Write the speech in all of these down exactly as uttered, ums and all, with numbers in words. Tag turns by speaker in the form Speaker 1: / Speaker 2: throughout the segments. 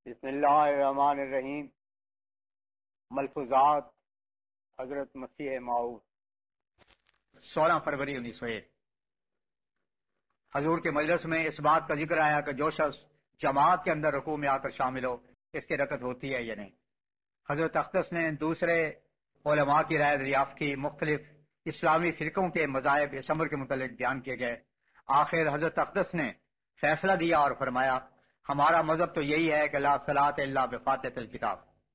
Speaker 1: بسم اللہ الرحمن الرحیم۔ ملفوظات حضرت مسیح موعود
Speaker 2: سولہ فروری انیس سو ایک۔ حضور کے مجلس میں اس بات کا ذکر آیا کہ جو شخص جماعت کے اندر رکوع میں آ کر شامل ہو اس کی رکعت ہوتی ہے یا نہیں۔ حضرت اقدس نے دوسرے علماء کی رائے دریافت کی، مختلف اسلامی فرقوں کے مذاہب اس امر کے متعلق بیان کیے گئے۔ آخر حضرت اقدس نے فیصلہ دیا اور فرمایا ہمارا مذہب تو یہی ہے کہ لا صلاۃ الا بفاتحۃ الکتاب۔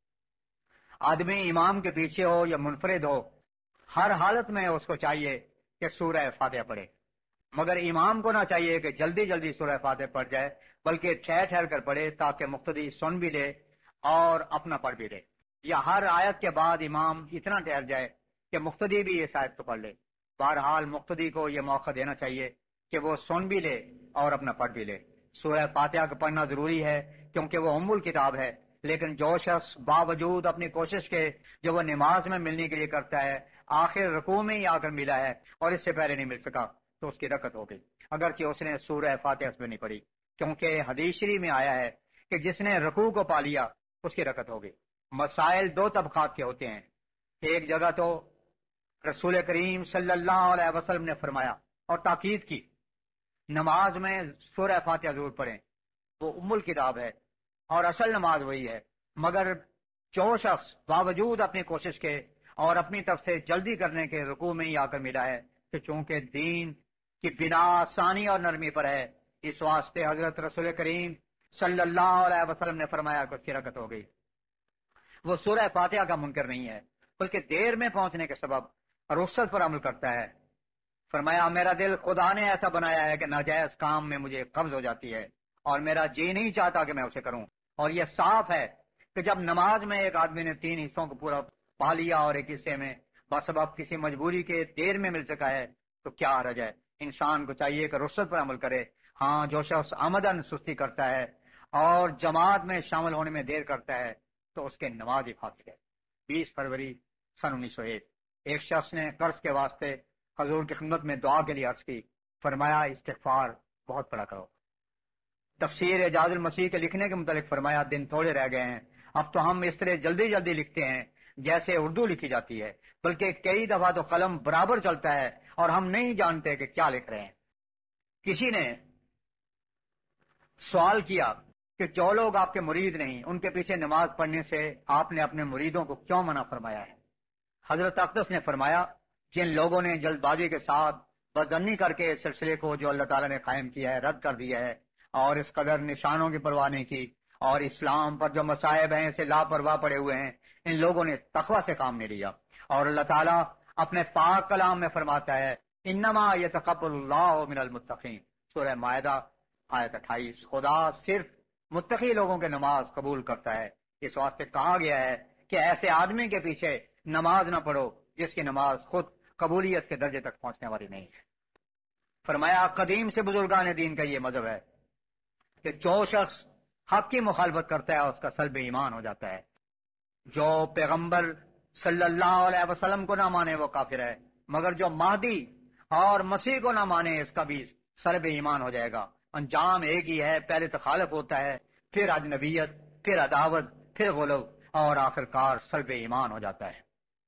Speaker 2: آدمی امام کے پیچھے ہو یا منفرد ہو، ہر حالت میں اس کو چاہیے کہ سورہ فاتحہ پڑھے، مگر امام کو نہ چاہیے کہ جلدی جلدی سورہ فاتحہ پڑھ جائے، بلکہ ٹھہر ٹھہر کر پڑھے تاکہ مقتدی سن بھی لے اور اپنا پڑھ بھی لے، یا ہر آیت کے بعد امام اتنا ٹھہر جائے کہ مقتدی بھی اس آیت کو پڑھ لے۔ بہرحال مقتدی کو یہ موقع دینا چاہیے کہ وہ سن بھی لے اور اپنا پڑھ بھی لے۔ سورہ فاتحہ کو پڑھنا ضروری ہے کیونکہ وہ ام الکتاب ہے، لیکن جو شخص باوجود اپنی کوشش کے جو وہ نماز میں ملنے کے لیے کرتا ہے آخر رکوع میں ہی آ کر ملا ہے اور اس سے پہلے نہیں مل سکا تو اس کی رکعت ہو گئی، اگرچہ اس نے سورہ فاتحہ اس میں نہیں پڑھی، کیونکہ حدیث شریف میں آیا ہے کہ جس نے رکوع کو پا لیا اس کی رکعت ہو گئی۔ مسائل دو طبقات کے ہوتے ہیں، ایک جگہ تو رسول کریم صلی اللہ علیہ وسلم نے فرمایا اور تاکید کی نماز میں سورہ فاتحہ ضرور پڑھیں، وہ ام الکتاب ہے اور اصل نماز وہی ہے، مگر جو شخص باوجود اپنی کوشش کے اور اپنی طرف سے جلدی کرنے کے رکوع میں ہی آ کر ملا ہے کہ چونکہ دین کی بنا آسانی اور نرمی پر ہے، اس واسطے حضرت رسول کریم صلی اللہ علیہ وسلم نے فرمایا کہ اس کی رکعت ہو گئی۔ وہ سورہ فاتحہ کا منکر نہیں ہے، بلکہ دیر میں پہنچنے کے سبب رخصت پر عمل کرتا ہے۔ فرمایا میرا دل خدا نے ایسا بنایا ہے کہ ناجائز کام میں مجھے قبض ہو جاتی ہے اور میرا جی نہیں چاہتا کہ میں اسے کروں، اور یہ صاف ہے کہ جب نماز میں ایک آدمی نے تین حصوں کو پورا پا لیا اور ایک حصے میں بسبب کسی مجبوری کے دیر میں مل سکا ہے تو کیا حرج ہے؟ انسان کو چاہیے کہ رخصت پر عمل کرے۔ ہاں جو شخص آمدن سستی کرتا ہے اور جماعت میں شامل ہونے میں دیر کرتا ہے تو اس کے نماز ہی فاسد ہے۔ بیس فروری سن انیس سو ایک۔ ایک شخص نے قرض کے واسطے حضور کی خدمت میں دعا کے لیے عرض کی، فرمایا استغفار بہت پڑا کرو۔ تفسیر اعجاز المسیح کے لکھنے کے متعلق فرمایا دن تھوڑے رہ گئے ہیں، اب تو ہم اس طرح جلدی جلدی لکھتے ہیں جیسے اردو لکھی جاتی ہے، بلکہ کئی دفعہ تو قلم برابر چلتا ہے اور ہم نہیں جانتے کہ کیا لکھ رہے ہیں۔ کسی نے سوال کیا کہ جو لوگ آپ کے مرید نہیں ان کے پیچھے نماز پڑھنے سے آپ نے اپنے مریدوں کو کیوں منع فرمایا ہے؟ حضرت اقدس نے فرمایا جن لوگوں نے جلد بازی کے ساتھ بدظنی کر کے اس سلسلے کو جو اللہ تعالیٰ نے قائم کیا ہے رد کر دیا ہے اور اس قدر نشانوں کی پرواہ نہیں کی اور اسلام پر جو مصائب ہیں اسے لاپرواہ پڑے ہوئے ہیں، ان لوگوں نے تقوی سے کام نہیں لیا۔ اور اللہ تعالیٰ اپنے پاک کلام میں فرماتا ہے انما یتقبل اللہ من المتقین، سورہ مائدہ آیت اٹھائیس۔ خدا صرف متقی لوگوں کے نماز قبول کرتا ہے، اس واسطے کہا گیا ہے کہ ایسے آدمی کے پیچھے نماز نہ پڑھو جس کی نماز خود قبولیت کے درجے تک پہنچنے والی نہیں ہے۔ فرمایا قدیم سے بزرگان دین کا یہ مذہب ہے کہ جو شخص حق کی مخالفت کرتا ہے اس کا سلب ایمان ہو جاتا ہے، جو پیغمبر صلی اللہ علیہ وسلم کو نہ مانے وہ کافر ہے، مگر جو مہدی اور مسیح کو نہ مانے اس کا بھی سلب ایمان ہو جائے گا۔ انجام ایک ہی ہے، پہلے تخالف ہوتا ہے، پھر اجنبیت، پھر عداوت، پھر غلو اور آخر کار سلب ایمان ہو جاتا ہے۔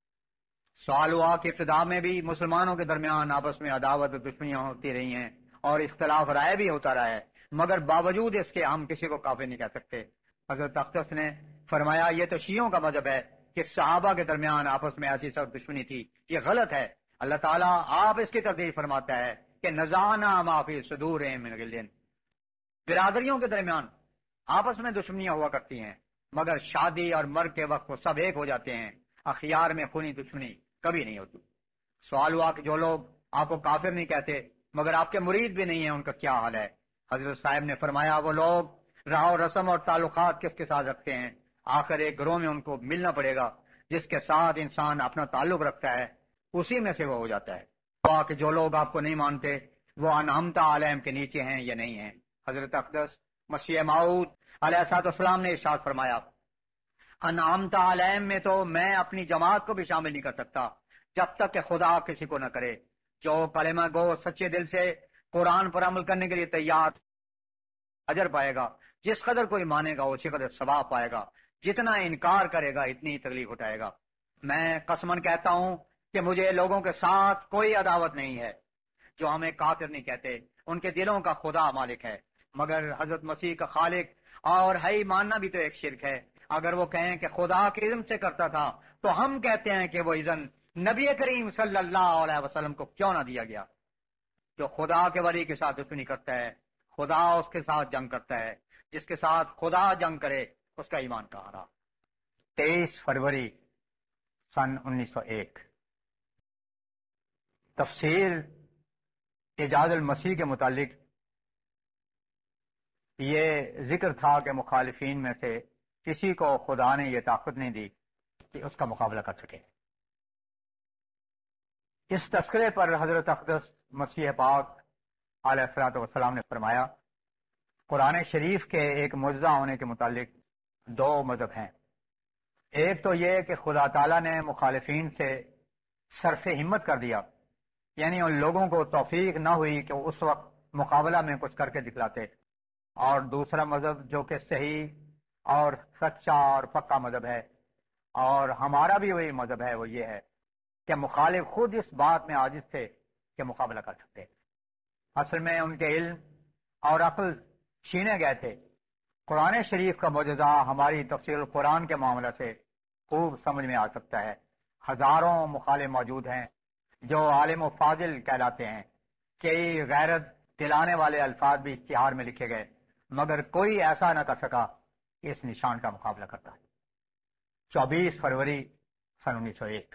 Speaker 2: سوال ہوا کہ ابتدا میں بھی مسلمانوں کے درمیان آپس میں عداوت و دشمنیاں ہوتی رہی ہیں اور اختلاف رائے بھی ہوتا رہا ہے، مگر باوجود اس کے ہم کسی کو کافر نہیں کہہ سکتے۔ حضرت اقدس نے فرمایا یہ تو شیعوں کا مذہب ہے کہ صحابہ کے درمیان آپس میں ایسی سخت دشمنی تھی، یہ غلط ہے۔ اللہ تعالیٰ آپ اس کی تردید فرماتا ہے کہ نزعنا ما فی صدورہم من غل، برادریوں کے درمیان آپس میں دشمنیاں ہوا کرتی ہیں مگر شادی اور مرگ کے وقت وہ سب ایک ہو جاتے ہیں، اخیار میں خونی دشمنی کبھی نہیں ہوتی۔ سوال ہوا کہ جو لوگ آپ کو کافر نہیں کہتے مگر آپ کے مرید بھی نہیں ہیں ان کا کیا حال ہے؟ حضرت صاحب نے فرمایا وہ لوگ راہ و رسم اور تعلقات کس کے ساتھ رکھتے ہیں، آخر ایک گروہ میں ان کو ملنا پڑے گا جس کے ساتھ انسان اپنا تعلق رکھتا ہے، اسی میں سے وہ ہو جاتا ہے۔ ہوا کہ جو لوگ آپ کو نہیں مانتے وہ انعمت علیہم کے نیچے ہیں یا نہیں ہیں؟ حضرت اقدس مسیح موعود علیہ الصلوۃ والسلام نے ارشاد فرمایا انعمت علیہم میں تو میں اپنی جماعت کو بھی شامل نہیں کر سکتا جب تک کہ خدا کسی کو نہ کرے۔ جو کلمہ گو سچے دل سے قرآن پر عمل کرنے کے لیے تیار اجر پائے گا، جس قدر کوئی مانے گا اسی قدر ثواب پائے گا، جتنا انکار کرے گا اتنی ہی تکلیف اٹھائے گا۔ میں قسمن کہتا ہوں کہ مجھے لوگوں کے ساتھ کوئی عداوت نہیں ہے جو ہمیں کافر نہیں کہتے، ان کے دلوں کا خدا مالک ہے، مگر حضرت مسیح کا خالق اور ہے ماننا بھی تو ایک شرک ہے۔ اگر وہ کہیں کہ خدا کے اذن سے کرتا تھا تو ہم کہتے ہیں کہ وہ اذن نبی کریم صلی اللہ علیہ وسلم کو کیوں نہ دیا گیا؟ جو خدا کے ولی کے ساتھ دشمنی کرتا ہے خدا اس کے ساتھ جنگ کرتا ہے، جس کے ساتھ خدا جنگ کرے اس کا ایمان کہاں رہا۔ تیئیس فروری سن انیس سو ایک۔ تفسیر اعجاز المسیح کے متعلق یہ ذکر تھا کہ مخالفین میں سے کسی کو خدا نے یہ طاقت نہیں دی کہ اس کا مقابلہ کر سکے۔ اس تذکرے پر حضرت اقدس مسیح پاک علیہ الصلوۃ والسلام نے فرمایا، قرآن شریف کے ایک معجزہ ہونے کے متعلق دو مذہب ہیں۔ ایک تو یہ کہ خدا تعالیٰ نے مخالفین سے صرف ہمت کر دیا، یعنی ان لوگوں کو توفیق نہ ہوئی کہ اس وقت مقابلہ میں کچھ کر کے دکھلاتے۔ اور دوسرا مذہب جو کہ صحیح اور سچا اور پکا مذہب ہے، اور ہمارا بھی وہی مذہب ہے، وہ یہ ہے کہ مخالف خود اس بات میں عاجز تھے کہ مقابلہ کر سکتے۔ اصل میں ان کے علم اور عقل چھینے گئے تھے۔ قرآن شریف کا معجزہ ہماری تفسیر القرآن کے معاملے سے خوب سمجھ میں آ سکتا ہے۔ ہزاروں مخالف موجود ہیں جو عالم و فاضل کہلاتے ہیں، کئی غیرت دلانے والے الفاظ بھی اشتہار میں لکھے گئے، مگر کوئی ایسا نہ کر سکا کہ اس نشان کا مقابلہ کرتا ہے۔ چوبیس فروری سن انیس سو ایک۔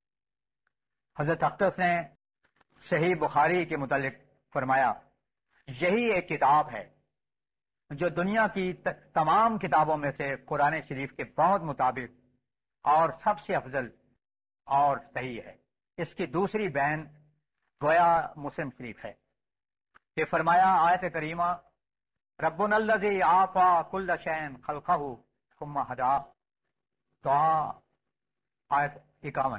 Speaker 2: حضرت اقدس نے صحیح بخاری کے متعلق فرمایا، یہی ایک کتاب ہے جو دنیا کی تمام کتابوں میں سے قرآن شریف کے بہت مطابق اور سب سے افضل اور صحیح ہے۔ اس کی دوسری بین گویا مسلم شریف ہے۔ یہ فرمایا آیت کریمہ، ربنا الذی اعطی کل شیء خلقہ ثم ہدی، دعا آیت اکاون۔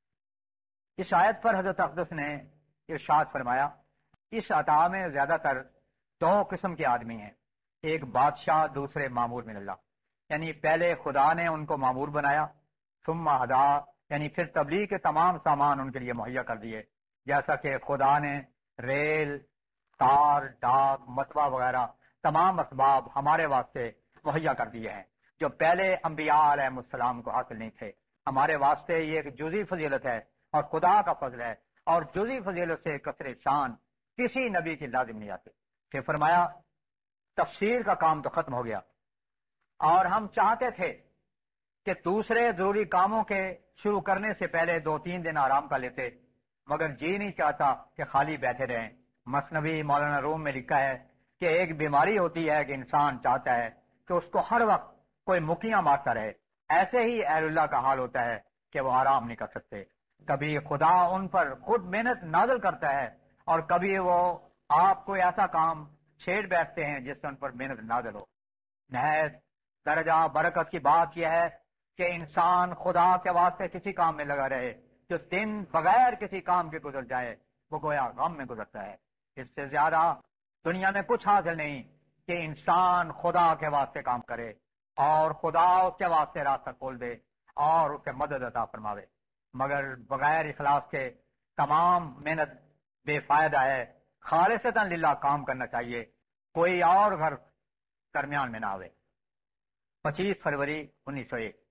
Speaker 2: اس آیت پر حضرت اقدس نے ارشاد فرمایا، اس عطا میں زیادہ تر دو قسم کے آدمی ہیں، ایک بادشاہ، دوسرے مامور من اللہ، یعنی پہلے خدا نے ان کو مامور بنایا، ثم ہدا یعنی پھر تبلیغ کے تمام سامان ان کے لیے مہیا کر دیے، جیسا کہ خدا نے ریل، تار، ڈاک، مطبع وغیرہ تمام اسباب ہمارے واسطے مہیا کر دیے ہیں جو پہلے انبیاء علیہ السلام کو حاصل نہیں تھے۔ ہمارے واسطے یہ ایک جزئی فضیلت ہے اور خدا کا فضل ہے، اور جزئی فضیلت سے کثر شان کسی نبی کی لازم نہیں آتی۔ پھر فرمایا تفسیر کا کام تو ختم ہو گیا، اور ہم چاہتے تھے کہ دوسرے ضروری کاموں کے شروع کرنے سے پہلے دو تین دن آرام کر لیتے، مگر جی نہیں چاہتا کہ خالی بیٹھے رہیں۔ مثنوی مولانا روم میں لکھا ہے کہ ایک بیماری ہوتی ہے کہ انسان چاہتا ہے کہ اس کو ہر وقت کوئی مکیاں مارتا رہے، ایسے ہی اہل اللہ کا حال ہوتا ہے کہ وہ آرام نہیں کر سکتے۔ کبھی خدا ان پر خود محنت نازل کرتا ہے، اور کبھی وہ آپ کو ایسا کام چھیڑ بیٹھتے ہیں جس سے ان پر محنت نازل ہو۔ نہایت درجہ برکت کی بات یہ ہے کہ انسان خدا کے واسطے کسی کام میں لگا رہے، جو دن بغیر کسی کام کے گزر جائے وہ گویا غم میں گزرتا ہے۔ اس سے زیادہ دنیا میں کچھ حاصل نہیں کہ انسان خدا کے واسطے کام کرے اور خدا اس کے واسطے راستہ کھول دے اور اسے مدد عطا فرماوے، مگر بغیر اخلاص کے تمام محنت بے فائدہ ہے۔ خالصتاً للہ کام کرنا چاہیے، کوئی اور گھر درمیان میں نہ آوے۔ پچیس فروری انیس سو ایک۔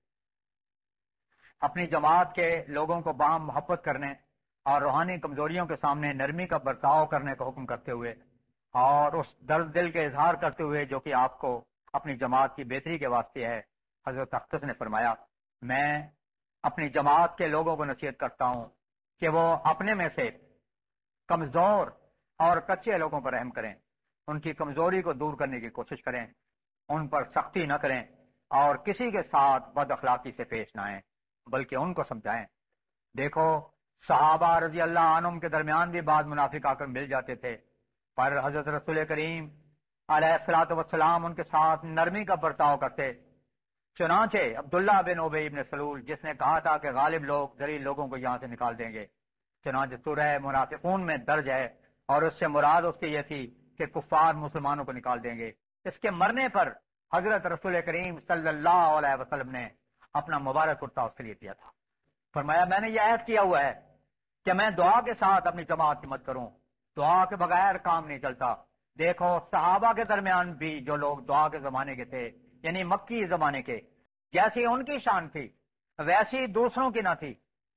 Speaker 2: اپنی جماعت کے لوگوں کو باہم محبت کرنے اور روحانی کمزوریوں کے سامنے نرمی کا برتاؤ کرنے کا حکم کرتے ہوئے، اور اس درد دل کے اظہار کرتے ہوئے جو کہ آپ کو اپنی جماعت کی بہتری کے واسطے ہے، حضرت اقدس نے فرمایا، میں اپنی جماعت کے لوگوں کو نصیحت کرتا ہوں کہ وہ اپنے میں سے کمزور اور کچے لوگوں پر رحم کریں، ان کی کمزوری کو دور کرنے کی کوشش کریں، ان پر سختی نہ کریں اور کسی کے ساتھ بد اخلاقی سے پیش نہ آئیں، بلکہ ان کو سمجھائیں۔ دیکھو صحابہ رضی اللہ عنہم کے درمیان بھی بعض منافق آ کر مل جاتے تھے، پر حضرت رسول کریم علیہ الصلوۃ والسلام ان کے ساتھ نرمی کا برتاؤ کرتے۔ چنانچہ عبداللہ بن ابی بن سلول جس نے کہا تھا کہ غالب لوگ ذلیل لوگوں کو یہاں سے نکال دیں گے، چنانچہ سورہ منافقون میں درج ہے، اور اس سے مراد اس کی یہ تھی کہ کفار مسلمانوں کو نکال دیں گے۔ اس کے مرنے پر حضرت رسول کریم صلی اللہ علیہ وسلم نے اپنا مبارک کرتا اس کے لیے دیا تھا. فرمایا میں نے یہ عہد کیا ہوا ہے کہ میں دعا کے ساتھ اپنی جماعت کی مدد کروں، دعا کے بغیر کام نہیں چلتا. دیکھو صحابہ کے درمیان بھی جو لوگ دعا کے زمانے کے تھے، یعنی مکی زمانے کے، جیسی ان کی شان تھی ویسی دوسروں کی نہ تھی.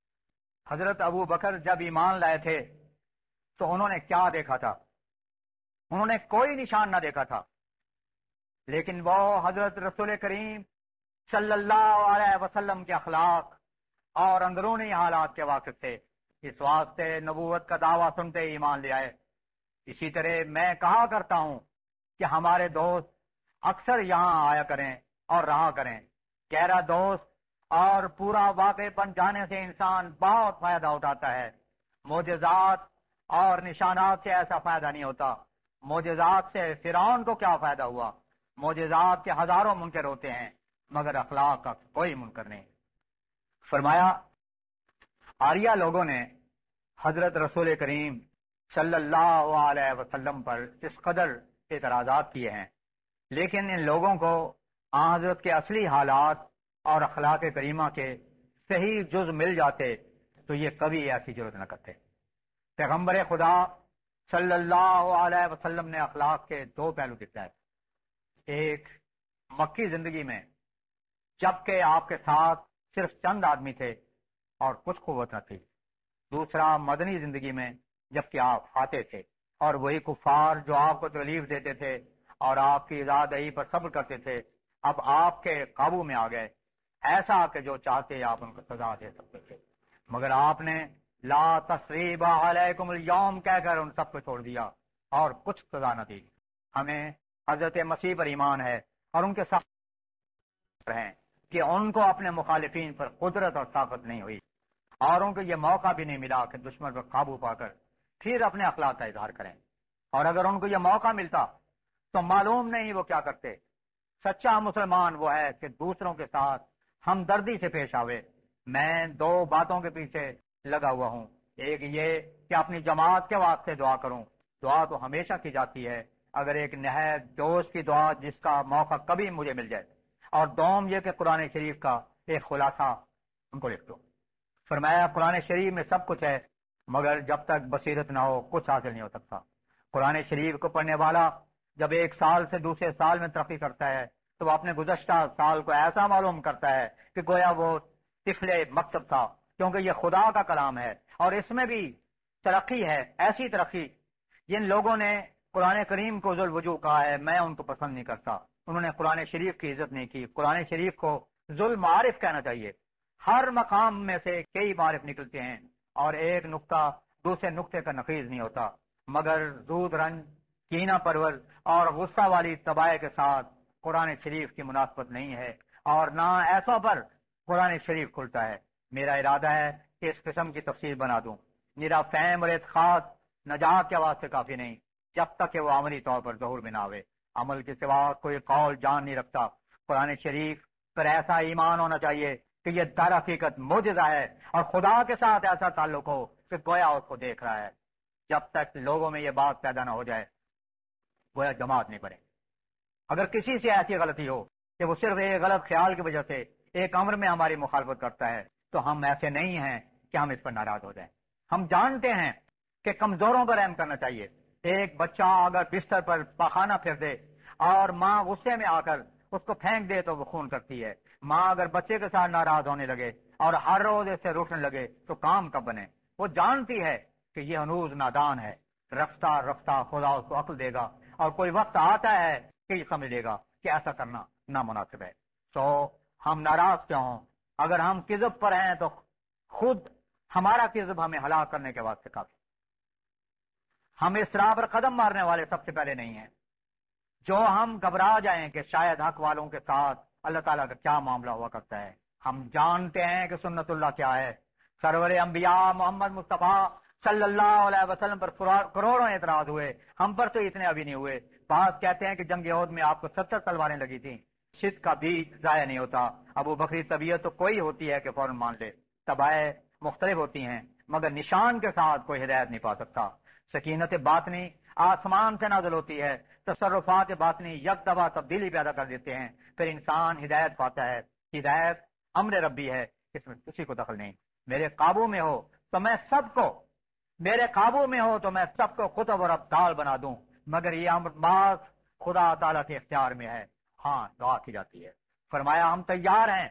Speaker 2: حضرت ابو بکر جب ایمان لائے تھے تو انہوں نے کیا دیکھا تھا؟ انہوں نے کوئی نشان نہ دیکھا تھا، لیکن وہ حضرت رسول کریم صلی اللہ علیہ وسلم کے اخلاق اور اندرونی حالات کے واقف تھے. اس واسطے نبوت کا دعویٰ سنتے ہی ایمان لے آئے. اسی طرح میں کہا کرتا ہوں کہ ہمارے دوست اکثر یہاں آیا کریں اور رہا کریں. گہرا دوست اور پورا واقع بن جانے سے انسان بہت فائدہ اٹھاتا ہے. معجزات اور نشانات سے ایسا فائدہ نہیں ہوتا. معجزات سے فرعون کو کیا فائدہ ہوا؟ معجزات کے ہزاروں منکر ہوتے ہیں مگر اخلاق کا کوئی منکر نہیں. فرمایا آریہ لوگوں نے حضرت رسول کریم صلی اللہ علیہ وسلم پر اس قدر اعتراضات کیے ہیں، لیکن ان لوگوں کو آن حضرت کے اصلی حالات اور اخلاق کریمہ کے صحیح جز مل جاتے تو یہ کبھی ایسی ضرورت نہ کرتے. پیغمبر خدا صلی اللہ علیہ وسلم نے اخلاق کے دو پہلو دکھائے. ایک مکی زندگی میں جبکہ آپ کے ساتھ صرف چند آدمی تھے اور کچھ قوت نہ تھی. دوسرا مدنی زندگی میں جبکہ آپ آتے تھے اور وہی کفار جو آپ کو تکلیف دیتے تھے اور آپ کی ازادہی پر صبر کرتے تھے اب آپ کے قابو میں آ گئے. ایسا کہ جو چاہتے آپ ان کو سزا دے سکتے تھے، مگر آپ نے لا تثریب علیکم اليوم کہہ کر ان سب کو چھوڑ دیا اور کچھ سزا نہ دی. ہمیں حضرت مسیح پر ایمان ہے اور ان کے ساتھ ہیں کہ ان کو اپنے مخالفین پر قدرت اور طاقت نہیں ہوئی اور ان کو یہ موقع بھی نہیں ملا کہ دشمن پر قابو پا کر پھر اپنے اخلاق کا اظہار کریں. اور اگر ان کو یہ موقع ملتا تو معلوم نہیں وہ کیا کرتے. سچا مسلمان وہ ہے کہ دوسروں کے ساتھ ہمدردی سے پیش آوے. میں دو باتوں کے پیچھے لگا ہوا ہوں. ایک یہ کہ اپنی جماعت کے واسطے دعا کروں. دعا تو ہمیشہ کی جاتی ہے، اگر ایک نہایت دوست کی دعا جس کا موقع کبھی مجھے مل جائے. اور دوم یہ کہ قرآن شریف کا ایک خلاصہ ان کو لکھ دو. فرمایا قرآن شریف میں سب کچھ ہے مگر جب تک بصیرت نہ ہو کچھ حاصل نہیں ہو سکتا. قرآن شریف کو پڑھنے والا جب ایک سال سے دوسرے سال میں ترقی کرتا ہے تو وہ اپنے گزشتہ سال کو ایسا معلوم کرتا ہے کہ گویا وہ طفل مکتب تھا، کیونکہ یہ خدا کا کلام ہے اور اس میں بھی ترقی ہے. ایسی ترقی جن لوگوں نے قرآن کریم کو ذو الوجوہ کہا ہے میں ان کو پسند نہیں کرتا. انہوں نے قرآن شریف کی عزت نہیں کی. قرآن شریف کو ذو المعارف کہنا چاہیے. ہر مقام میں سے کئی معارف نکلتے ہیں اور ایک نقطہ دوسرے نقطے کا نقیض نہیں ہوتا، مگر زود رنج، کینہ پرور اور غصہ والی طباع کے ساتھ قرآن شریف کی مناسبت نہیں ہے اور نہ ایسوں پر قرآن شریف کھلتا ہے. میرا ارادہ ہے کہ اس قسم کی تفسیر بنا دوں. میرا فہم اور اعتقاد نجات کے واسطے کافی نہیں جب تک کہ وہ عملی طور پر ظہور میں نہ آوے. عمل کے سوا کوئی قول جان نہیں رکھتا. قرآن شریف پر ایسا ایمان ہونا چاہیے کہ یہ در حقیقت معجزہ ہے اور خدا کے ساتھ ایسا تعلق ہو کہ گویا اس کو دیکھ رہا ہے. جب تک لوگوں میں یہ بات پیدا نہ ہو جائے گویا جماعت نہیں بنے. اگر کسی سے ایسی غلطی ہو کہ وہ صرف ایک غلط خیال کی وجہ سے ایک امر میں ہماری مخالفت کرتا ہے تو ہم ایسے نہیں ہیں کہ ہم اس پر ناراض ہو جائیں. ہم جانتے ہیں کہ کمزوروں پر رحم کرنا چاہیے. ایک بچہ اگر بستر پر پخانہ پھر دے اور ماں غصے میں آ کر اس کو پھینک دے تو وہ خون کرتی ہے. ماں اگر بچے کے ساتھ ناراض ہونے لگے اور ہر روز اس سے روٹنے لگے تو کام کب بنے؟ وہ جانتی ہے کہ یہ ہنوز نادان ہے. رفتہ رفتہ خدا اس کو عقل دے گا اور کوئی وقت آتا ہے کہ یہ سمجھ لے گا کہ ایسا کرنا نامناسب ہے. سو ہم ناراض کیوں ہوں؟ اگر ہم کذب پر ہیں تو خود ہمارا کذب ہمیں ہلاک کرنے کے واسطے کافی. ہم اس راہ پر قدم مارنے والے سب سے پہلے نہیں ہیں. جو ہم گھبرا جائیں کہ شاید حق والوں کے ساتھ اللہ تعالیٰ کا کیا معاملہ ہوا کرتا ہے. ہم جانتے ہیں کہ سنت اللہ کیا ہے. سرور انبیاء محمد مصطفیٰ صلی اللہ علیہ وسلم پر کروڑوں اعتراض ہوئے، ہم پر تو اتنے ابھی نہیں ہوئے. بعض کہتے ہیں کہ جنگ احد میں آپ کو ستر تلواریں لگی تھیں. شد کا بیج ضائع نہیں ہوتا. ابو بکری طبیعت تو کوئی ہوتی ہے کہ فوراً مان لے. طبائع مختلف ہوتی ہیں مگر نشان کے ساتھ کوئی ہدایت نہیں پا سکتا. سکینت باطنی آسمان سے نازل ہوتی ہے، تصرفات باطنی یک دفعہ تبدیلی پیدا کر دیتے ہیں، پھر انسان ہدایت پاتا ہے۔ ہدایت امر ربی ہے، اس میں کسی کو دخل نہیں۔ میرے قابو میں ہو تو میں سب کو میرے قابو میں ہو تو میں سب کو قطب اور ابدال بنا دوں، مگر یہ امر بعض خدا تعالیٰ کے اختیار میں ہے۔ ہاں دعا کی جاتی ہے۔ فرمایا ہم تیار ہیں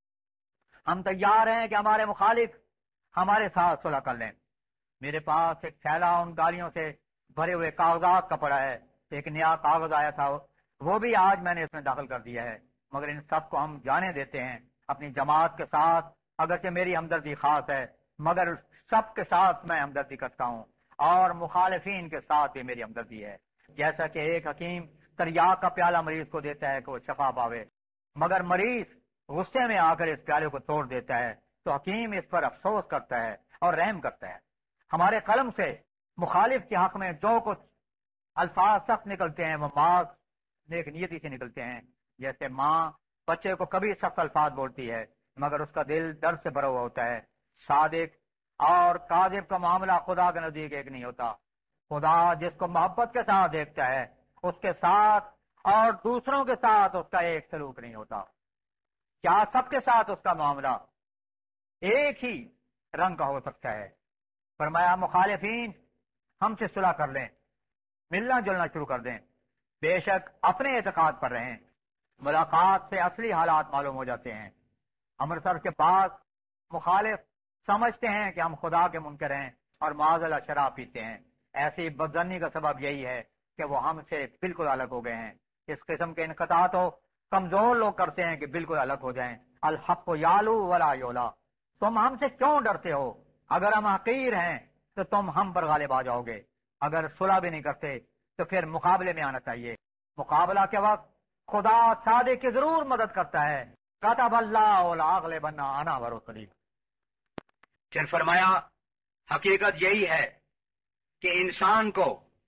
Speaker 2: ہم تیار ہیں کہ ہمارے مخالف ہمارے ساتھ صلح کر لیں۔ میرے پاس ایک تھیلا ان گالیوں سے بھرے ہوئے کاغذات کا پڑا ہے، ایک نیا کاغذ آیا تھا، وہ بھی آج میں نے اس میں داخل کر دیا ہے، مگر ان سب کو ہم جانے دیتے ہیں اپنی جماعت کے ساتھ، اگرچہ میری ہمدردی خاص ہے مگر سب کے ساتھ میں ہمدردی کرتا ہوں، اور مخالفین کے ساتھ بھی میری ہمدردی ہے۔ جیسا کہ ایک حکیم تریاق کا پیالہ مریض کو دیتا ہے کہ وہ شفا پاوے، مگر مریض غصے میں آ کر اس پیالے کو توڑ دیتا ہے تو حکیم اس پر افسوس کرتا ہے اور رحم کرتا ہے۔ ہمارے قلم سے مخالف کے حق میں جو کچھ الفاظ سخت نکلتے ہیں وہ بعض نیک نیتی سے نکلتے ہیں، جیسے ماں بچے کو کبھی سخت الفاظ بولتی ہے مگر اس کا دل درد سے بھرا ہوا ہوتا ہے۔ صادق اور کاذب کا معاملہ خدا کے نزدیک ایک نہیں ہوتا۔ خدا جس کو محبت کے ساتھ دیکھتا ہے اس کے ساتھ اور دوسروں کے ساتھ اس کا ایک سلوک نہیں ہوتا۔ کیا سب کے ساتھ اس کا معاملہ ایک ہی رنگ کا ہو سکتا ہے؟ فرمایا مخالفین ہم سے صلح کر لیں، ملنا جلنا شروع کر دیں، بے شک اپنے اعتقاد پر رہیں، ملاقات سے اصلی حالات معلوم ہو جاتے ہیں۔ امرتسر کے بعد مخالف سمجھتے ہیں کہ ہم خدا کے منکر ہیں اور معاذ اللہ شراب پیتے ہیں۔ ایسی بدظنی کا سبب یہی ہے کہ وہ ہم سے بالکل الگ ہو گئے ہیں۔ اس قسم کے انقطاع تو کمزور لوگ کرتے ہیں کہ بالکل الگ ہو جائیں۔ الحق یالو ولا یولا، تم ہم سے کیوں ڈرتے ہو؟ اگر ہم حقیر ہیں تو تم ہم پر غالب آ جاؤ گے، اگر صلح بھی نہیں کرتے تو پھر مقابلے میں آنا چاہیے۔ مقابلہ کے وقت خدا صادق کی ضرور مدد کرتا ہے۔ کتب اللہ لاغلبن انا ورسلی۔ پھر فرمایا حقیقت یہی ہے کہ انسان کو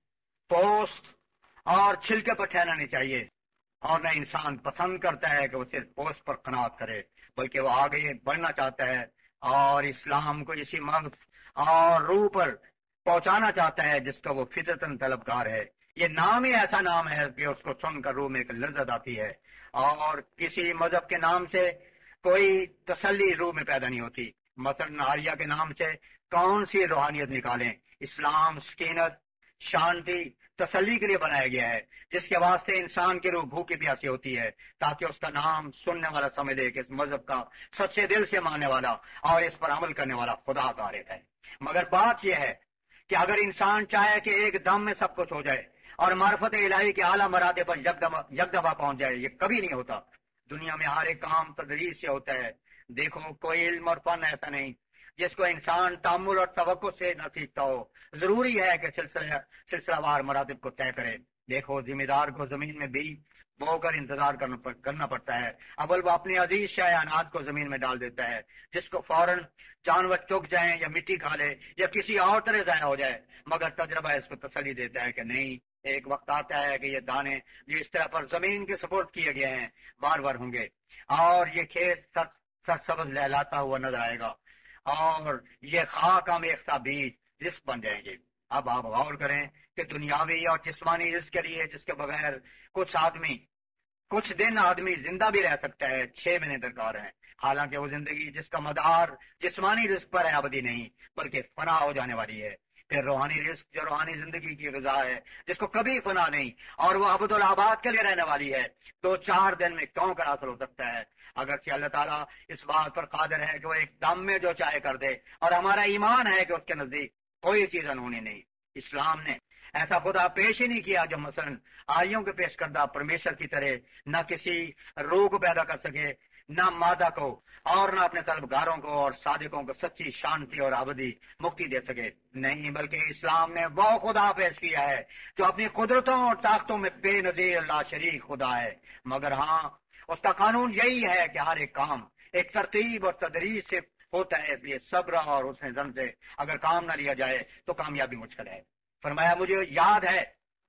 Speaker 2: پوست اور چھلکے پر ٹھہرنا نہیں چاہیے، اور نہ انسان پسند کرتا ہے کہ وہ صرف پوست پر قناعت کرے، بلکہ وہ آگے بڑھنا چاہتا ہے اور اسلام کو اسی مغز اور روح پر پہنچانا چاہتا ہے جس کا وہ فطرتاً طلبگار ہے۔ یہ نام ہی ایسا نام ہے کہ اس کو سن کر روح میں ایک لذت آتی ہے، اور کسی مذہب کے نام سے کوئی تسلی روح میں پیدا نہیں ہوتی۔ مثلا آریہ کے نام سے کون سی روحانیت نکالیں؟ اسلام سکینت، شانتی، تسلی کے لیے بنایا گیا ہے، جس کے واسطے انسان کی روح بھوکی پیاسی ہوتی ہے، تاکہ اس کا نام سننے والا سمجھے کہ اس مذہب کا سچے دل سے ماننے والا اور اس پر عمل کرنے والا خدا کا عارف ہے۔ مگر بات یہ ہے کہ اگر انسان چاہے کہ ایک دم میں سب کچھ ہو جائے اور معرفت الہی کے اعلیٰ مراتب پر یک دفعہ پہنچ جائے، یہ کبھی نہیں ہوتا۔ دنیا میں ہر ایک کام تدریج سے ہوتا ہے۔ دیکھو کوئی علم اور فن ایسا نہیں جس کو انسان تامل اور توقع سے نہ سیکھتا ہو، ضروری ہے کہ سلسلہ سلسلہ وار مراتب کو طے کرے۔ دیکھو ذمہ دار کو زمین میں بیج بو کر انتظار کرنا پڑتا ہے، اول وہ اپنے عزیز شائع اناج کو زمین میں ڈال دیتا ہے جس کو فوراً جانور چگ جائیں یا مٹی کھا لے یا کسی اور طرح ضائع ہو جائے، مگر تجربہ اس کو تسلی دیتا ہے کہ نہیں، ایک وقت آتا ہے کہ یہ دانے جو اس طرح پر زمین کے سپورٹ کیے گئے ہیں بار بار ہوں گے، اور یہ کھیت سرسبز لہلاتا ہوا نظر آئے گا، اور یہ خاک آمیختہ بیج رزق بن جائیں گے۔ اب آپ غور کریں کہ دنیاوی اور جسمانی رزق کے لیے جس کے بغیر کچھ آدمی کچھ دن آدمی زندہ بھی رہ سکتا ہے، چھ مہینے درکار ہیں، حالانکہ وہ زندگی جس کا مدار جسمانی رزق پر ہے ابدی نہیں بلکہ فنا ہو جانے والی ہے۔ پھر روحانی رزق جو روحانی زندگی کی غذا ہے جس کو کبھی فنا نہیں اور وہ ابد الآباد کے لیے رہنے والی ہے، دو چار دن میں کیوں کر حاصل ہو سکتا ہے؟ اگرچہ اللہ تعالیٰ اس بات پر قادر ہے کہ وہ ایک دم میں جو چاہے کر دے، اور ہمارا ایمان ہے کہ اس کے نزدیک کوئی چیز انہونی نہیں۔ اسلام نے ایسا خدا پیش ہی نہیں کیا جو مثلا آریوں کے پیش کردہ پرمیشر کی طرح نہ کسی روح کو پیدا کر سکے، نہ مادہ کو، اور نہ اپنے طلبگاروں کو اور صادقوں کو سچی شانتی اور ابدی مکتی دے سکے۔ نہیں، بلکہ اسلام نے وہ خدا پیش کیا ہے جو اپنی قدرتوں اور طاقتوں میں بے نظیر لا شریک خدا ہے، مگر ہاں اس کا قانون یہی ہے کہ ہر ایک کام ایک ترتیب اور تدریج سے ہوتا ہے، اس لیے صبر اور حسن ظن سے اگر کام نہ لیا جائے تو کامیابی مشکل ہے۔ فرمایا مجھے یاد ہے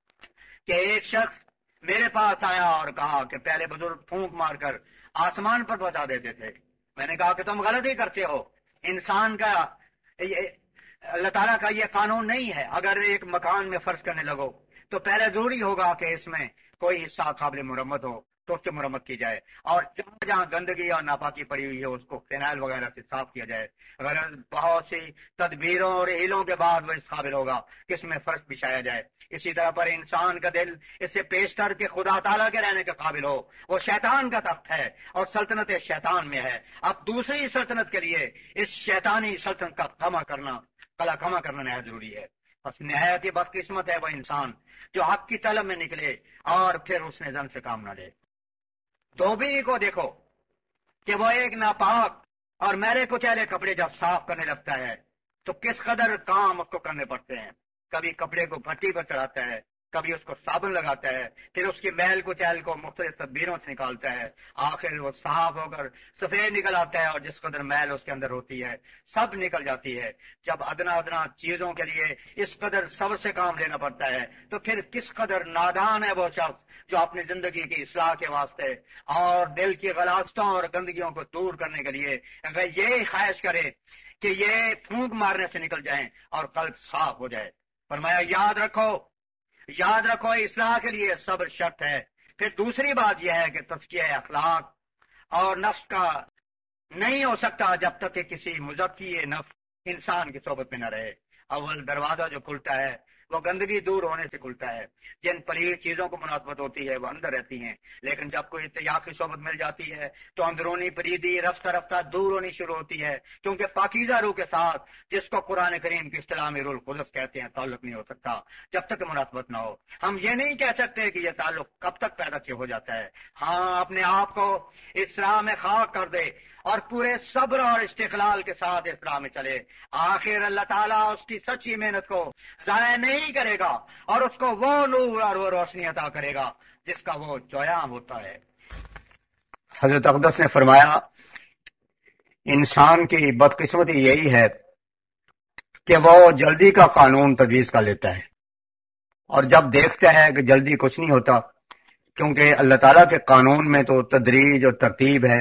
Speaker 2: کہ ایک شخص میرے پاس آیا اور کہا کہ پہلے بزرگ پھونک مار کر آسمان پر پہنچا دیتے تھے۔ میں نے کہا کہ تم غلطی کرتے ہو، انسان کا اللہ تعالیٰ کا یہ قانون نہیں ہے اگر ایک مکان میں فرض کرنے لگو تو پہلے ضروری ہوگا کہ اس میں کوئی حصہ قابل مرمت ہو تو اس کی مرمت کی جائے، اور جہاں جہاں گندگی اور ناپاکی پڑی ہوئی ہے اس کو فینائل وغیرہ سے صاف کیا جائے۔ اگر بہت سی تدبیروں اور ہیلوں کے بعد وہ اس قابل ہوگا کہ اس میں فرش بچھایا جائے۔ اسی طرح پر انسان کا دل اس سے پیشتر کے خدا تعالیٰ کے رہنے کے قابل ہو، وہ شیطان کا تخت ہے اور سلطنت شیطان میں ہے۔ اب دوسری سلطنت کے لیے اس شیطانی سلطنت کا کما کرنا کلا کما کرنا نہایت ضروری ہے۔ بس نہایت ہی بدقسمت ہے وہ انسان جو حق کی طلب میں نکلے اور پھر اس نے زن سے کام نہ لے۔ دھوبی کو دیکھو کہ وہ ایک ناپاک اور میلے کچیلے کپڑے جب صاف کرنے لگتا ہے تو کس قدر کام اس کو کرنے پڑتے ہیں۔ کبھی کپڑے کو بھٹی پر چڑھاتا ہے، کبھی اس کو صابن لگاتا ہے، پھر اس کی میل کچیل کو مختلف تدبیروں سے نکالتا ہے، آخر وہ صاف ہو کر سفید نکل آتا ہے، اور جس قدر میل اس کے اندر ہوتی ہے سب نکل جاتی ہے۔ جب ادنا ادنا چیزوں کے لیے اس قدر صبر سے کام لینا پڑتا ہے تو پھر کس قدر نادان ہے وہ شخص جو اپنی زندگی کی اصلاح کے واسطے اور دل کی غلاظتوں اور گندگیوں کو دور کرنے کے لیے اگر یہ خواہش کرے کہ یہ پھونک مارنے سے نکل جائیں اور قلب صاف ہو جائے۔ فرمایا یاد رکھو یاد رکھو اصلاح کے لیے صبر شرط ہے۔ پھر دوسری بات یہ ہے کہ تزکیہ اخلاق اور نفس کا نہیں ہو سکتا جب تک کہ کسی مزکی نفس انسان کی صحبت میں نہ رہے۔ اول دروازہ جو کھلتا ہے وہ گندگی دور ہونے سے کھلتا ہے، جن پلید چیزوں کو مناسبت ہوتی ہے وہ اندر رہتی ہیں، لیکن جب کوئی اتیاق کی صحبت مل جاتی ہے تو اندرونی پلیدی رفتہ رفتہ دور ہونی شروع ہوتی ہے، کیونکہ پاکیزہ روح کے ساتھ جس کو قرآن کریم کی اصطلاح میں روح القدس کہتے ہیں تعلق نہیں ہو سکتا جب تک مناسبت نہ ہو۔ ہم یہ نہیں کہہ سکتے کہ یہ تعلق کب تک پیدا ہو جاتا ہے۔ ہاں اپنے آپ کو اس راہ میں خاک کر دے اور پورے صبر اور استقلال کے ساتھ اس راہ میں چلے، آخر اللہ تعالیٰ اس کی سچی محنت کو ضائع نہیں کرے گا اور اس کو وہ نور اور وہ روشنی عطا کرے گا جس کا وہ جویاں ہوتا ہے۔ حضرت اقدس نے فرمایا انسان کی بدقسمتی یہی ہے کہ وہ جلدی کا قانون تجویز کر لیتا ہے، اور جب دیکھتا ہے کہ جلدی کچھ نہیں ہوتا، کیونکہ اللہ تعالیٰ کے قانون میں تو تدریج اور ترتیب ہے،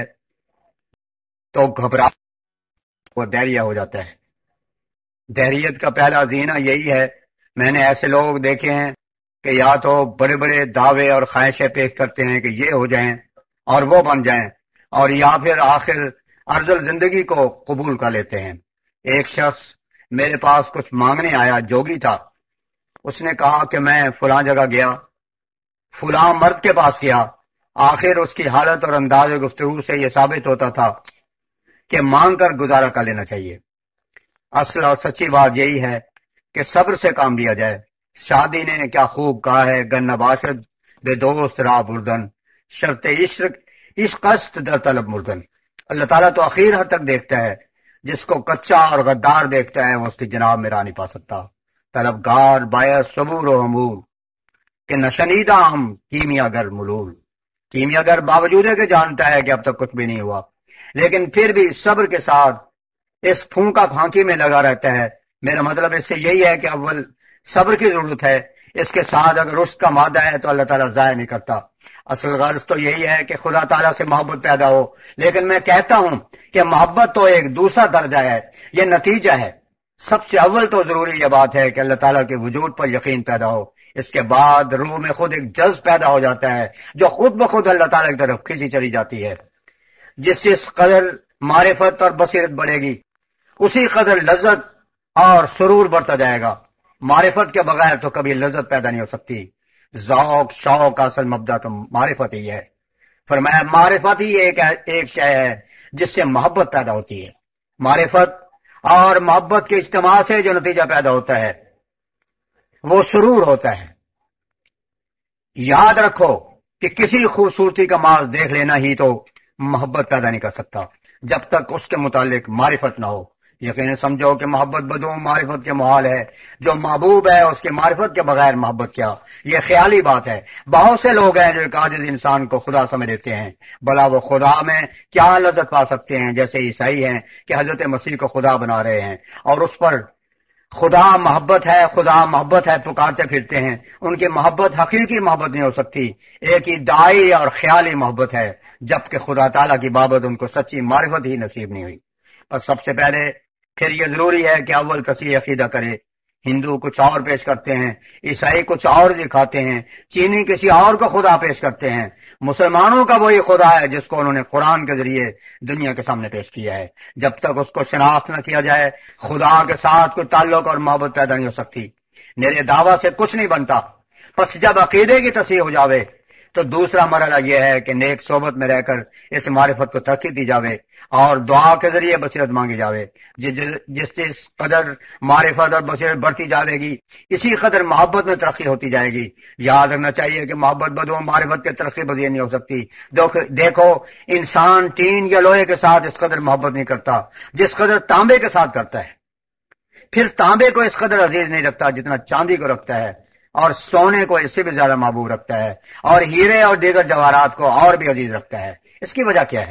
Speaker 2: تو گھبرا وہ دہریہ ہو جاتا ہے۔ دہریت کا پہلا زینہ یہی ہے۔ میں نے ایسے لوگ دیکھے ہیں کہ یا تو بڑے بڑے دعوے اور خواہشیں پیش کرتے ہیں کہ یہ ہو جائیں اور وہ بن جائیں، اور یا پھر آخر ارذل زندگی کو قبول کر لیتے ہیں۔ ایک شخص میرے پاس کچھ مانگنے آیا، جوگی تھا۔ اس نے کہا کہ میں فلاں جگہ گیا، فلاں مرد کے پاس گیا۔ آخر اس کی حالت اور انداز گفتگو سے یہ ثابت ہوتا تھا کہ مانگ کر گزارا کر لینا چاہیے۔ اصل اور سچی بات یہی ہے کہ صبر سے کام لیا جائے۔ شادی نے کیا خوب کہا ہے، گر نباشد بے دوست راہ بردن، شرط عشق عشق است در طلب مردن۔ اللہ تعالیٰ تو اخیر حد تک دیکھتا ہے، جس کو کچا اور غدار دیکھتا ہے وہ اس کی جناب میں راہ نہیں پا سکتا۔ طلبگار باید صبور و حمول کہ نشنیدہ ہم کیمیا گر ملول۔ کیمیا گر باوجود ہے کہ جانتا ہے کہ اب تک کچھ بھی نہیں ہوا، لیکن پھر بھی صبر کے ساتھ اس پھونکا پھانکی میں لگا رہتا ہے۔ میرا مطلب اس سے یہی ہے کہ اول صبر کی ضرورت ہے، اس کے ساتھ اگر رشک کا مادہ ہے تو اللہ تعالیٰ ضائع نہیں کرتا۔ اصل غرض تو یہی ہے کہ خدا تعالیٰ سے محبت پیدا ہو، لیکن میں کہتا ہوں کہ محبت تو ایک دوسرا درجہ ہے، یہ نتیجہ ہے۔ سب سے اول تو ضروری یہ بات ہے کہ اللہ تعالیٰ کے وجود پر یقین پیدا ہو، اس کے بعد روح میں خود ایک جذب پیدا ہو جاتا ہے جو خود بخود اللہ تعالیٰ کی طرف کھینچی چلی جاتی ہے۔ جس جس قدر معرفت اور بصیرت بڑھے گی اسی قدر لذت اور سرور بڑھتا جائے گا۔ معرفت کے بغیر تو کبھی لذت پیدا نہیں ہو سکتی۔ ذوق شوق کا اصل مبدا تو معرفت ہی ہے۔ فرمایا معرفت ہی ایک ایک شے ہے جس سے محبت پیدا ہوتی ہے۔ معرفت اور محبت کے اجتماع سے جو نتیجہ پیدا ہوتا ہے وہ سرور ہوتا ہے۔ یاد رکھو کہ کسی خوبصورتی کا ماز دیکھ لینا ہی تو محبت پیدا نہیں کر سکتا جب تک اس کے متعلق معرفت نہ ہو۔ یقیناً سمجھو کہ محبت بدون معرفت کے محال ہے۔ جو محبوب ہے اس کی معرفت کے بغیر محبت کیا، یہ خیالی بات ہے۔ بہت سے لوگ ہیں جو ایک عاجز انسان کو خدا سمجھ لیتے ہیں، بھلا وہ خدا میں کیا لذت پا سکتے ہیں؟ جیسے عیسائی ہیں کہ حضرت مسیح کو خدا بنا رہے ہیں اور اس پر خدا محبت ہے خدا محبت ہے پکارتے پھرتے ہیں۔ ان کی محبت حقیقی محبت نہیں ہو سکتی، ایک ادعائی اور خیالی محبت ہے، جبکہ خدا تعالیٰ کی بابت ان کو سچی معرفت ہی نصیب نہیں ہوئی۔ اور سب سے پہلے
Speaker 3: پھر یہ ضروری ہے کہ اول تصحیح عقیدہ کرے. ہندو کچھ اور پیش کرتے ہیں، عیسائی کچھ اور دکھاتے ہیں، چینی کسی اور کو خدا پیش کرتے ہیں. مسلمانوں کا وہی خدا ہے جس کو انہوں نے قرآن کے ذریعے دنیا کے سامنے پیش کیا ہے. جب تک اس کو شناخت نہ کیا جائے خدا کے ساتھ کوئی تعلق اور محبت پیدا نہیں ہو سکتی. میرے دعویٰ سے کچھ نہیں بنتا. پس جب عقیدے کی تصحیح ہو جاوے تو دوسرا مرحلہ یہ ہے کہ نیک صحبت میں رہ کر اس معرفت کو ترقی دی جاوے اور دعا کے ذریعے بصیرت مانگی جاوے. جس جس قدر معرفت اور بصیرت بڑھتی جاوے گی اسی قدر محبت میں ترقی ہوتی جائے گی. یاد رکھنا چاہیے کہ محبت بدو معرفت کے ترقی پذیر نہیں ہو سکتی. دیکھو انسان ٹین یا لوہے کے ساتھ اس قدر محبت نہیں کرتا جس قدر تانبے کے ساتھ کرتا ہے. پھر تانبے کو اس قدر عزیز نہیں رکھتا جتنا چاندی کو رکھتا ہے، اور سونے کو اس سے بھی زیادہ محبوب رکھتا ہے، اور ہیرے اور دیگر جواہرات کو اور بھی عزیز رکھتا ہے. اس کی وجہ کیا ہے؟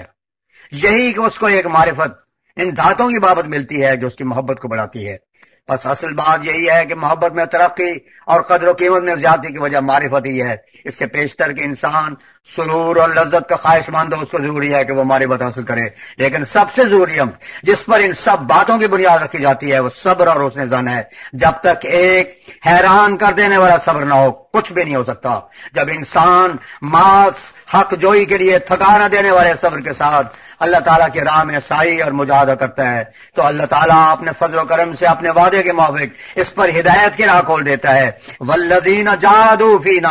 Speaker 3: یہی کہ اس کو ایک معرفت ان دھاتوں کی بابت ملتی ہے جو اس کی محبت کو بڑھاتی ہے. بس اصل بات یہی ہے کہ محبت میں ترقی اور قدر و قیمت میں زیادتی کی وجہ معرفت ہی ہے. اس سے پیشتر کہ انسان سرور اور لذت کا خواہش مند ہو اس کو ضروری ہے کہ وہ معرفت حاصل کرے. لیکن سب سے ضروری ہم جس پر ان سب باتوں کی بنیاد رکھی جاتی ہے وہ صبر اور حسن ظن ہے. جب تک ایک حیران کر دینے والا صبر نہ ہو کچھ بھی نہیں ہو سکتا. جب انسان ماس حق جوئی کے لیے تھکا نہ دینے والے صبر کے ساتھ اللہ تعالیٰ کی راہ میں سعی اور مجاہدہ کرتا ہے تو اللہ تعالیٰ اپنے فضل و کرم سے اپنے وعدے کے موافق اس پر ہدایت کی راہ کھول دیتا ہے. والذین جاہدوا فینا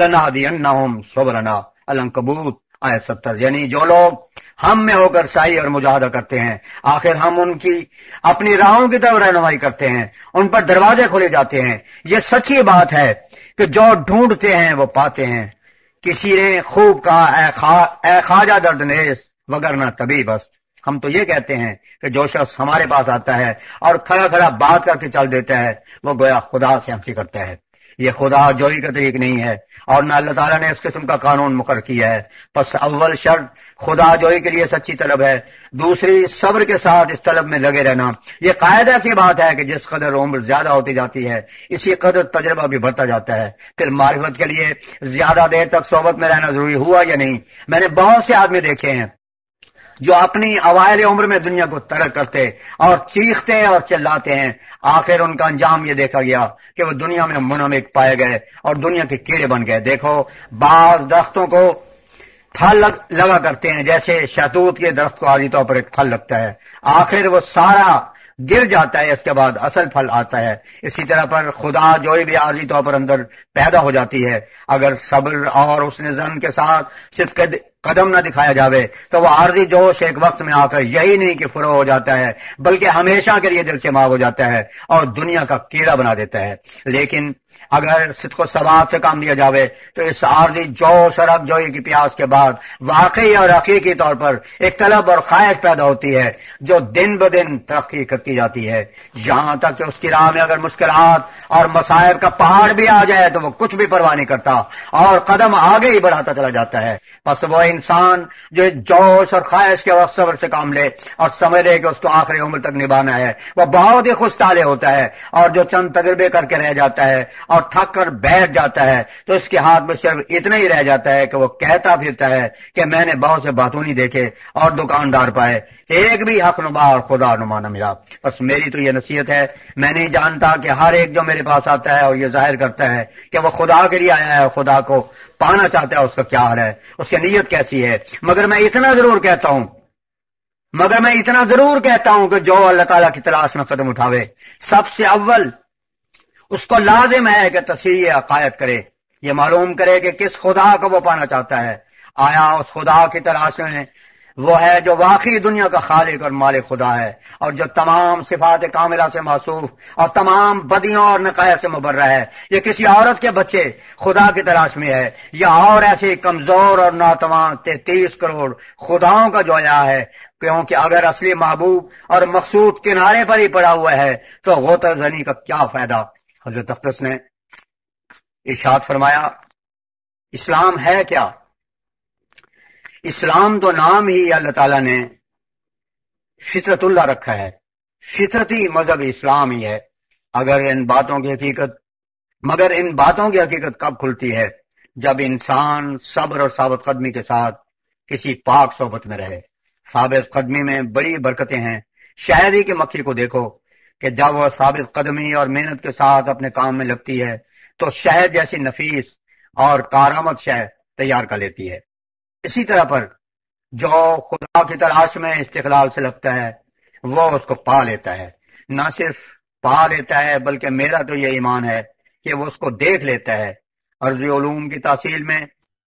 Speaker 3: لنہدینہم سبلنا العنکبوت آیت ستر. یعنی جو لوگ ہم میں ہو کر سعی اور مجاہدہ کرتے ہیں آخر ہم ان کی اپنی راہوں کی طرف رہنمائی کرتے ہیں، ان پر دروازے کھولے جاتے ہیں. یہ سچی بات ہے کہ جو ڈھونڈتے ہیں وہ پاتے ہیں. کسی نے خوب کہا اے, خوا... اے خواجہ دردنیس وگرنہ طبیب است. ہم تو یہ کہتے ہیں کہ جو شخص ہمارے پاس آتا ہے اور کھڑا کھڑا بات کر کے چل دیتا ہے وہ گویا خدا سے ہنسی کرتا ہے. یہ خدا جوئی کا طریق نہیں ہے اور نہ اللہ تعالیٰ نے اس قسم کا قانون مقرر کیا ہے. پس اول شرط خدا جوئی کے لیے سچی طلب ہے، دوسری صبر کے ساتھ اس طلب میں لگے رہنا. یہ قاعدہ کی بات ہے کہ جس قدر عمر زیادہ ہوتی جاتی ہے اسی قدر تجربہ بھی بڑھتا جاتا ہے. پھر معرفت کے لیے زیادہ دیر تک صحبت میں رہنا ضروری ہوا یا نہیں؟ میں نے بہت سے آدمی دیکھے ہیں جو اپنی اوائل عمر میں دنیا کو ترک کرتے اور چیختے اور چلاتے ہیں، آخر ان کا انجام یہ دیکھا گیا کہ وہ دنیا میں منہمک پائے گئے اور دنیا کے کیڑے بن گئے. دیکھو بعض درختوں کو پھل لگ لگا کرتے ہیں، جیسے شہتوت کے درخت کو عارضی طور پر ایک پھل لگتا ہے، آخر وہ سارا گر جاتا ہے، اس کے بعد اصل پھل آتا ہے. اسی طرح پر خدا جوئی بھی عارضی طور پر اندر پیدا ہو جاتی ہے. اگر صبر اور حسن ظن کے ساتھ صرف قدم نہ دکھایا جاوے تو وہ عارضی جوش ایک وقت میں آ کر یہی نہیں کہ فروغ ہو جاتا ہے بلکہ ہمیشہ کے لیے دل سے ماغ ہو جاتا ہے اور دنیا کا کیڑا بنا دیتا ہے. لیکن اگر صدق و ثبات سے کام لیا جاوے تو اس عارضی جوش اور اب جوئی کی پیاس کے بعد واقعی اور حقیقی طور پر ایک طلب اور خواہش پیدا ہوتی ہے جو دن بدن ترقی کرتی جاتی ہے، یہاں تک کہ اس کی راہ میں اگر مشکلات اور مصائب کا پہاڑ بھی آ جائے تو وہ کچھ بھی پرواہ نہیں کرتا اور قدم آگے ہی بڑھاتا چلا جاتا ہے. بس وہ انسان جو جوش اور خواہش کے وقت صبر سے کام لے اور سمجھ لے کہ اس کو آخری عمر تک نبھانا ہے وہ بہت ہی خوش طالع ہوتا ہے. اور جو چند تجربے کر کے رہ جاتا ہے اور تھک کر بیٹھ جاتا ہے تو اس کے ہاتھ میں صرف اتنا ہی رہ جاتا ہے کہ وہ کہتا پھرتا ہے کہ میں نے بہت سے باتونی دیکھے اور دکاندار پائے، ایک بھی حق نما اور خدا نما نہ ملا. بس میری تو یہ نصیحت ہے، میں نہیں جانتا کہ ہر ایک جو میرے پاس آتا ہے اور یہ ظاہر کرتا ہے کہ وہ خدا کے لیے آیا ہے اور خدا کو پانا چاہتا ہے، اس کا کیا حال ہے، اس کی نیت کیسی ہے. مگر میں اتنا ضرور کہتا ہوں مگر میں اتنا ضرور کہتا ہوں کہ جو اللہ تعالیٰ کی تلاش میں قدم اٹھاوے سب سے اول اس کو لازم ہے کہ تصحیح عقائد کرے، یہ معلوم کرے کہ کس خدا کو وہ پانا چاہتا ہے. آیا اس خدا کی تلاش میں وہ ہے جو واقعی دنیا کا خالق اور مالک خدا ہے اور جو تمام صفات کاملہ سے موصوف اور تمام بدیوں اور نقائص سے مبرہ ہے. یہ کسی عورت کے بچے خدا کی تلاش میں ہے یا اور ایسے کمزور اور ناتواں تینتیس کروڑ خداؤں کا جویا ہے؟ کیونکہ اگر اصلی محبوب اور مقصود کنارے پر ہی پڑا ہوا ہے تو غوطہ زنی کا کیا فائدہ. حضرت اقدس نے ارشاد فرمایا اسلام ہے کیا؟ اسلام تو نام ہی اللہ تعالیٰ نے فطرت اللہ رکھا ہے، فطرتی مذہب اسلام ہی ہے. اگر ان باتوں کی حقیقت مگر ان باتوں کی حقیقت کب کھلتی ہے؟ جب انسان صبر اور ثابت قدمی کے ساتھ کسی پاک صحبت میں رہے. ثابت قدمی میں بڑی برکتیں ہیں. شہد کی مکھی کو دیکھو کہ جب وہ ثابت قدمی اور محنت کے ساتھ اپنے کام میں لگتی ہے تو شہد جیسی نفیس اور کارآمد شہد تیار کر لیتی ہے. اسی طرح پر جو خدا کی تلاش میں استقلال سے لگتا ہے وہ اس کو پا لیتا ہے. نہ صرف پا لیتا ہے بلکہ میرا تو یہ ایمان ہے کہ وہ اس کو دیکھ لیتا ہے. عرضی علوم کی تحصیل میں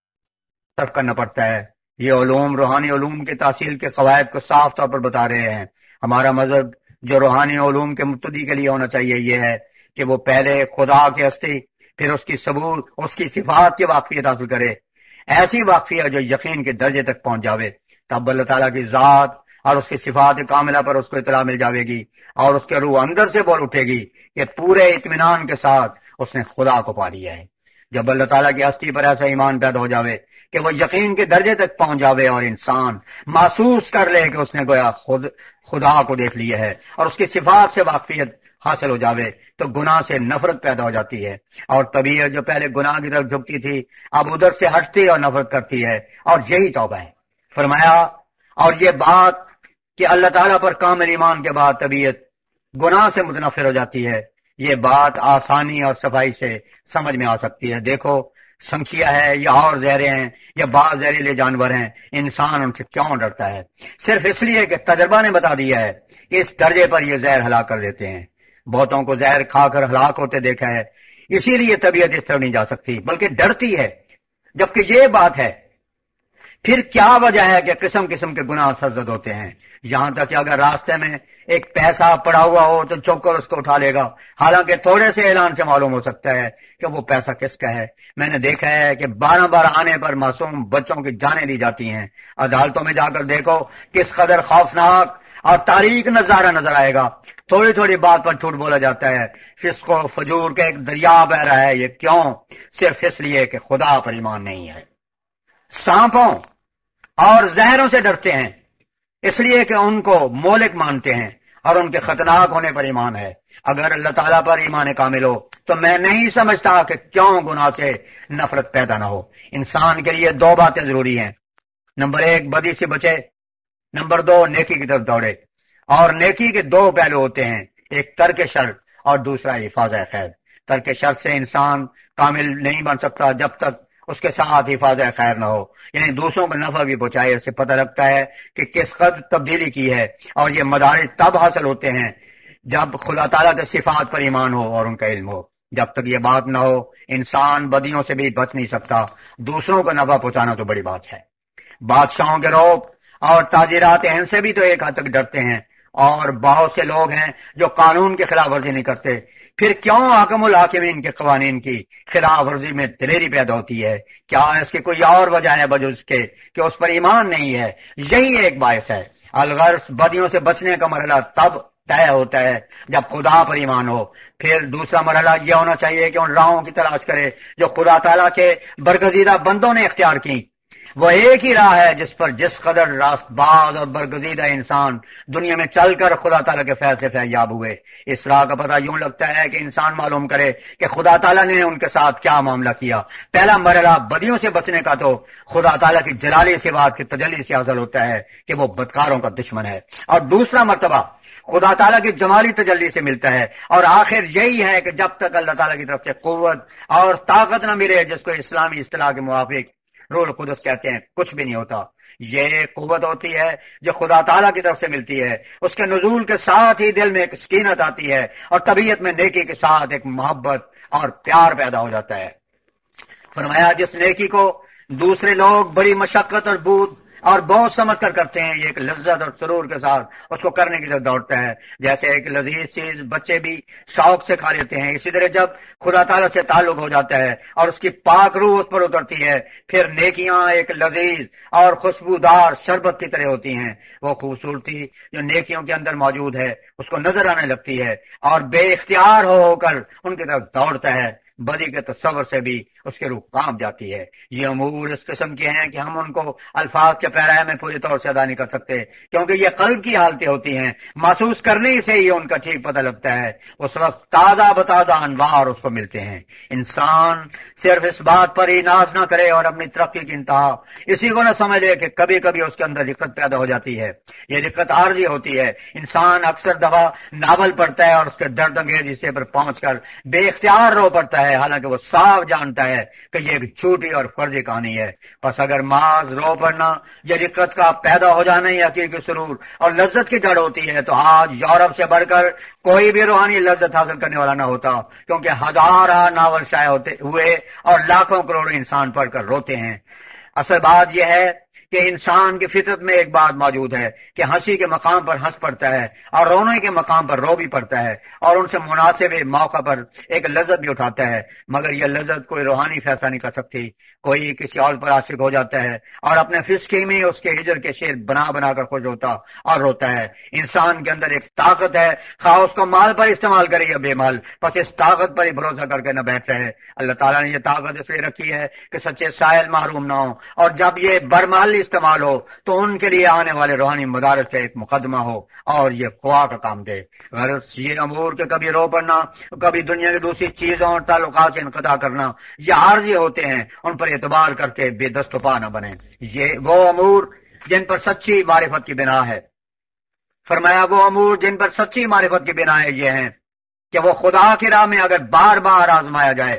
Speaker 3: صرف کرنا پڑتا ہے. یہ علوم روحانی علوم کی تحصیل کے قواعد کو صاف طور پر بتا رہے ہیں. ہمارا مذہب جو روحانی علوم کے مبتدی کے لیے ہونا چاہیے یہ ہے کہ وہ پہلے خدا کی ہستی پھر اس کی ثبوت اس کی صفات کی واقفیت حاصل کرے. ایسی واقفیت جو یقین کے درجے تک پہنچ جاوے. تب اللہ تعالیٰ کی ذات اور اس کی صفات کاملہ پر اس کو اطلاع مل جاوے گی اور اس کے روح اندر سے بول اٹھے گی کہ پورے اطمینان کے ساتھ اس نے خدا کو پا لیا ہے. جب اللہ تعالیٰ کی ہستی پر ایسا ایمان پیدا ہو جاوے کہ وہ یقین کے درجے تک پہنچ جاوے اور انسان محسوس کر لے کہ اس نے گویا خود خدا کو دیکھ لیا ہے اور اس کی صفات سے واقفیت حاصل ہو جاوے تو گناہ سے نفرت پیدا ہو جاتی ہے اور طبیعت جو پہلے گناہ کی طرف جھکتی تھی اب ادھر سے ہٹتی اور نفرت کرتی ہے اور یہی توبہ ہے. فرمایا اور یہ بات کہ اللہ تعالیٰ پر کامل ایمان کے بعد طبیعت گناہ سے متنفر ہو جاتی ہے یہ بات آسانی اور صفائی سے سمجھ میں آ سکتی ہے. دیکھو سنکھیا ہے یا اور زہرے ہیں یا بعض زہریلے جانور ہیں انسان ان سے کیوں ڈرتا ہے؟ صرف اس لیے کہ تجربہ نے بتا دیا ہے کہ اس درجے پر یہ زہر ہلاک کر دیتے ہیں. بہتوں کو زہر کھا کر ہلاک ہوتے دیکھا ہے. اسی لیے طبیعت اس طرح نہیں جا سکتی بلکہ ڈرتی ہے. جبکہ یہ بات ہے پھر کیا وجہ ہے کہ قسم قسم کے گناہ سرزد ہوتے ہیں. یہاں تک کہ اگر راستے میں ایک پیسہ پڑا ہوا ہو تو چوک کر اس کو اٹھا لے گا حالانکہ تھوڑے سے اعلان سے معلوم ہو سکتا ہے کہ وہ پیسہ کس کا ہے. میں نے دیکھا ہے کہ بارہ بار آنے پر معصوم بچوں کی جانیں لی جاتی ہیں. عدالتوں میں جا کر دیکھو کس قدر خوفناک اور تاریک نظارہ نظر آئے گا. تھوڑی تھوڑی بات پر جھوٹ بولا جاتا ہے. فسق و فجور کا ایک دریا بہ رہا ہے. یہ کیوں؟ صرف اس لیے کہ خدا پر ایمان نہیں ہے. سانپوں اور زہروں سے ڈرتے ہیں اس لیے کہ ان کو مولک مانتے ہیں اور ان کے خطرناک ہونے پر ایمان ہے. اگر اللہ تعالیٰ پر ایمان کامل ہو تو میں نہیں سمجھتا کہ کیوں گناہ سے نفرت پیدا نہ ہو. انسان کے لیے دو باتیں ضروری ہیں. نمبر ایک بدی سے بچے. نمبر دو نیکی کی طرف دوڑے. اور نیکی کے دو پہلو ہوتے ہیں ایک ترک شر اور دوسرا حفاظت خیر. ترک شر سے انسان کامل نہیں بن سکتا جب تک اس کے ساتھ حفاظت خیر نہ ہو یعنی دوسروں کو نفع بھی پہنچائے. اس سے پتہ لگتا ہے کہ کس قدر تبدیلی کی ہے اور یہ مدارج تب حاصل ہوتے ہیں جب خدا تعالیٰ کے صفات پر ایمان ہو اور ان کا علم ہو. جب تک یہ بات نہ ہو انسان بدیوں سے بھی بچ نہیں سکتا. دوسروں کو نفع پہنچانا تو بڑی بات ہے. بادشاہوں کے روب اور تاجرات ان سے بھی تو ایک حد تک ڈرتے ہیں اور بہت سے لوگ ہیں جو قانون کی خلاف ورزی نہیں کرتے. پھر کیوں حاکم الحاکمین کے قوانین کی خلاف ورزی میں دلیری پیدا ہوتی ہے؟ کیا اس کی کوئی اور وجہ ہے بجز اس کے کہ اس پر ایمان نہیں ہے؟ یہی ایک باعث ہے. الغرض بدیوں سے بچنے کا مرحلہ تب طے ہوتا ہے جب خدا پر ایمان ہو. پھر دوسرا مرحلہ یہ ہونا چاہیے کہ ان راہوں کی تلاش کرے جو خدا تعالیٰ کے برگزیدہ بندوں نے اختیار کی. وہ ایک ہی راہ ہے جس پر جس قدر راست باز اور برگزیدہ انسان دنیا میں چل کر خدا تعالیٰ کے فیصلے فیاض ہوئے. اس راہ کا پتہ یوں لگتا ہے کہ انسان معلوم کرے کہ خدا تعالیٰ نے ان کے ساتھ کیا معاملہ کیا. پہلا مرحلہ بدیوں سے بچنے کا تو خدا تعالیٰ کی جلالی صفات کی تجلی سے حاصل ہوتا ہے کہ وہ بدکاروں کا دشمن ہے اور دوسرا مرتبہ خدا تعالیٰ کی جمالی تجلی سے ملتا ہے اور آخر یہی ہے کہ جب تک اللہ تعالیٰ کی طرف سے قوت اور طاقت نہ ملے جس کو اسلامی اصطلاح کے موافق روح القدس کہتے ہیں کچھ بھی نہیں ہوتا. یہ قوت ہوتی ہے جو خدا تعالیٰ کی طرف سے ملتی ہے. اس کے نزول کے ساتھ ہی دل میں ایک سکینت آتی ہے اور طبیعت میں نیکی کے ساتھ ایک محبت اور پیار پیدا ہو جاتا ہے. فرمایا جس نیکی کو دوسرے لوگ بڑی مشقت اور بود اور بہت سمجھ کر کرتے ہیں یہ ایک لذت اور سرور کے ساتھ اس کو کرنے کی طرف دوڑتا ہے. جیسے ایک لذیذ چیز بچے بھی شوق سے کھا لیتے ہیں اسی طرح جب خدا تعالیٰ سے تعلق ہو جاتا ہے اور اس کی پاک روح اس پر اترتی ہے پھر نیکیاں ایک لذیذ اور خوشبودار شربت کی طرح ہوتی ہیں. وہ خوبصورتی جو نیکیوں کے اندر موجود ہے اس کو نظر آنے لگتی ہے اور بے اختیار ہو ہو کر ان کی طرف دوڑتا ہے. بدی کے تصور سے بھی اس کی روح کانپ جاتی ہے۔ یہ امور اس قسم کے ہیں کہ ہم ان کو الفاظ کے پیرائے میں پوری طور سے ادا نہیں کر سکتے، کیونکہ یہ قلب کی حالتیں ہوتی ہیں، محسوس کرنے سے ہی ان کا ٹھیک پتہ لگتا ہے۔ اس وقت تازہ بتازہ انوار اس کو ملتے ہیں۔ انسان صرف اس بات پر ہی ناز نہ کرے اور اپنی ترقی کی انتہا اسی کو نہ سمجھ لے کہ کبھی کبھی اس کے اندر دقت پیدا ہو جاتی ہے۔ یہ دقت عارضی ہوتی ہے۔ انسان اکثر دفعہ ناول پڑھتا ہے اور اس کے درد انگیز حصے پر پہنچ کر بے اختیار رو پڑتا ہے، حالانکہ وہ صاف جانتا ہے کہ یہ ایک جھوٹی اور فرضی کہانی ہے۔ بس اگر محض رو پڑنا یہ دقت کا پیدا ہو جانا ہی حقیقی سرور اور لذت کی جڑ ہوتی ہے، تو آج یورپ سے بڑھ کر کوئی بھی روحانی لذت حاصل کرنے والا نہ ہوتا، کیونکہ ہزارہ ناول شائع ہوتے ہوئے اور لاکھوں کروڑوں انسان پڑھ کر روتے ہیں۔ اصل بات یہ ہے کہ انسان کی فطرت میں ایک بات موجود ہے کہ ہنسی کے مقام پر ہنس پڑتا ہے اور رونے کے مقام پر رو بھی پڑتا ہے، اور ان سے مناسب موقع پر ایک لذت بھی اٹھاتا ہے، مگر یہ لذت کوئی روحانی فیصلہ نہیں کر سکتی۔ کوئی کسی اور پر عاشق ہو جاتا ہے اور اپنے فسقی میں اس کے ہجر کے شعر بنا بنا کر خوش ہوتا اور روتا ہے۔ انسان کے اندر ایک طاقت ہے، خواہ اس کو مال پر استعمال کرے یا بے مال، بس اس طاقت پر ہی بھروسہ کر کے نہ بیٹھ رہے۔ اللہ تعالیٰ نے یہ طاقت اس لیے رکھی ہے کہ سچے سائل محروم نہ ہوں، اور جب یہ برمحل استعمال ہو تو ان کے لیے آنے والے روحانی مدارس کا ایک مقدمہ ہو اور یہ خواہ کا کام دے۔ غرض یہ امور کے کبھی رو پڑنا، کبھی دنیا کی دوسری چیزوں اور تعلقات سے انقطاع کرنا، یہ عارضی ہوتے ہیں، ان پر اعتبار کر کے بے دست و پا نہ بنے۔ یہ وہ امور جن پر سچی معرفت کی بنا ہے، فرمایا وہ امور جن پر سچی معرفت کی بنا ہے یہ ہیں کہ وہ خدا کی راہ میں اگر بار بار آزمایا جائے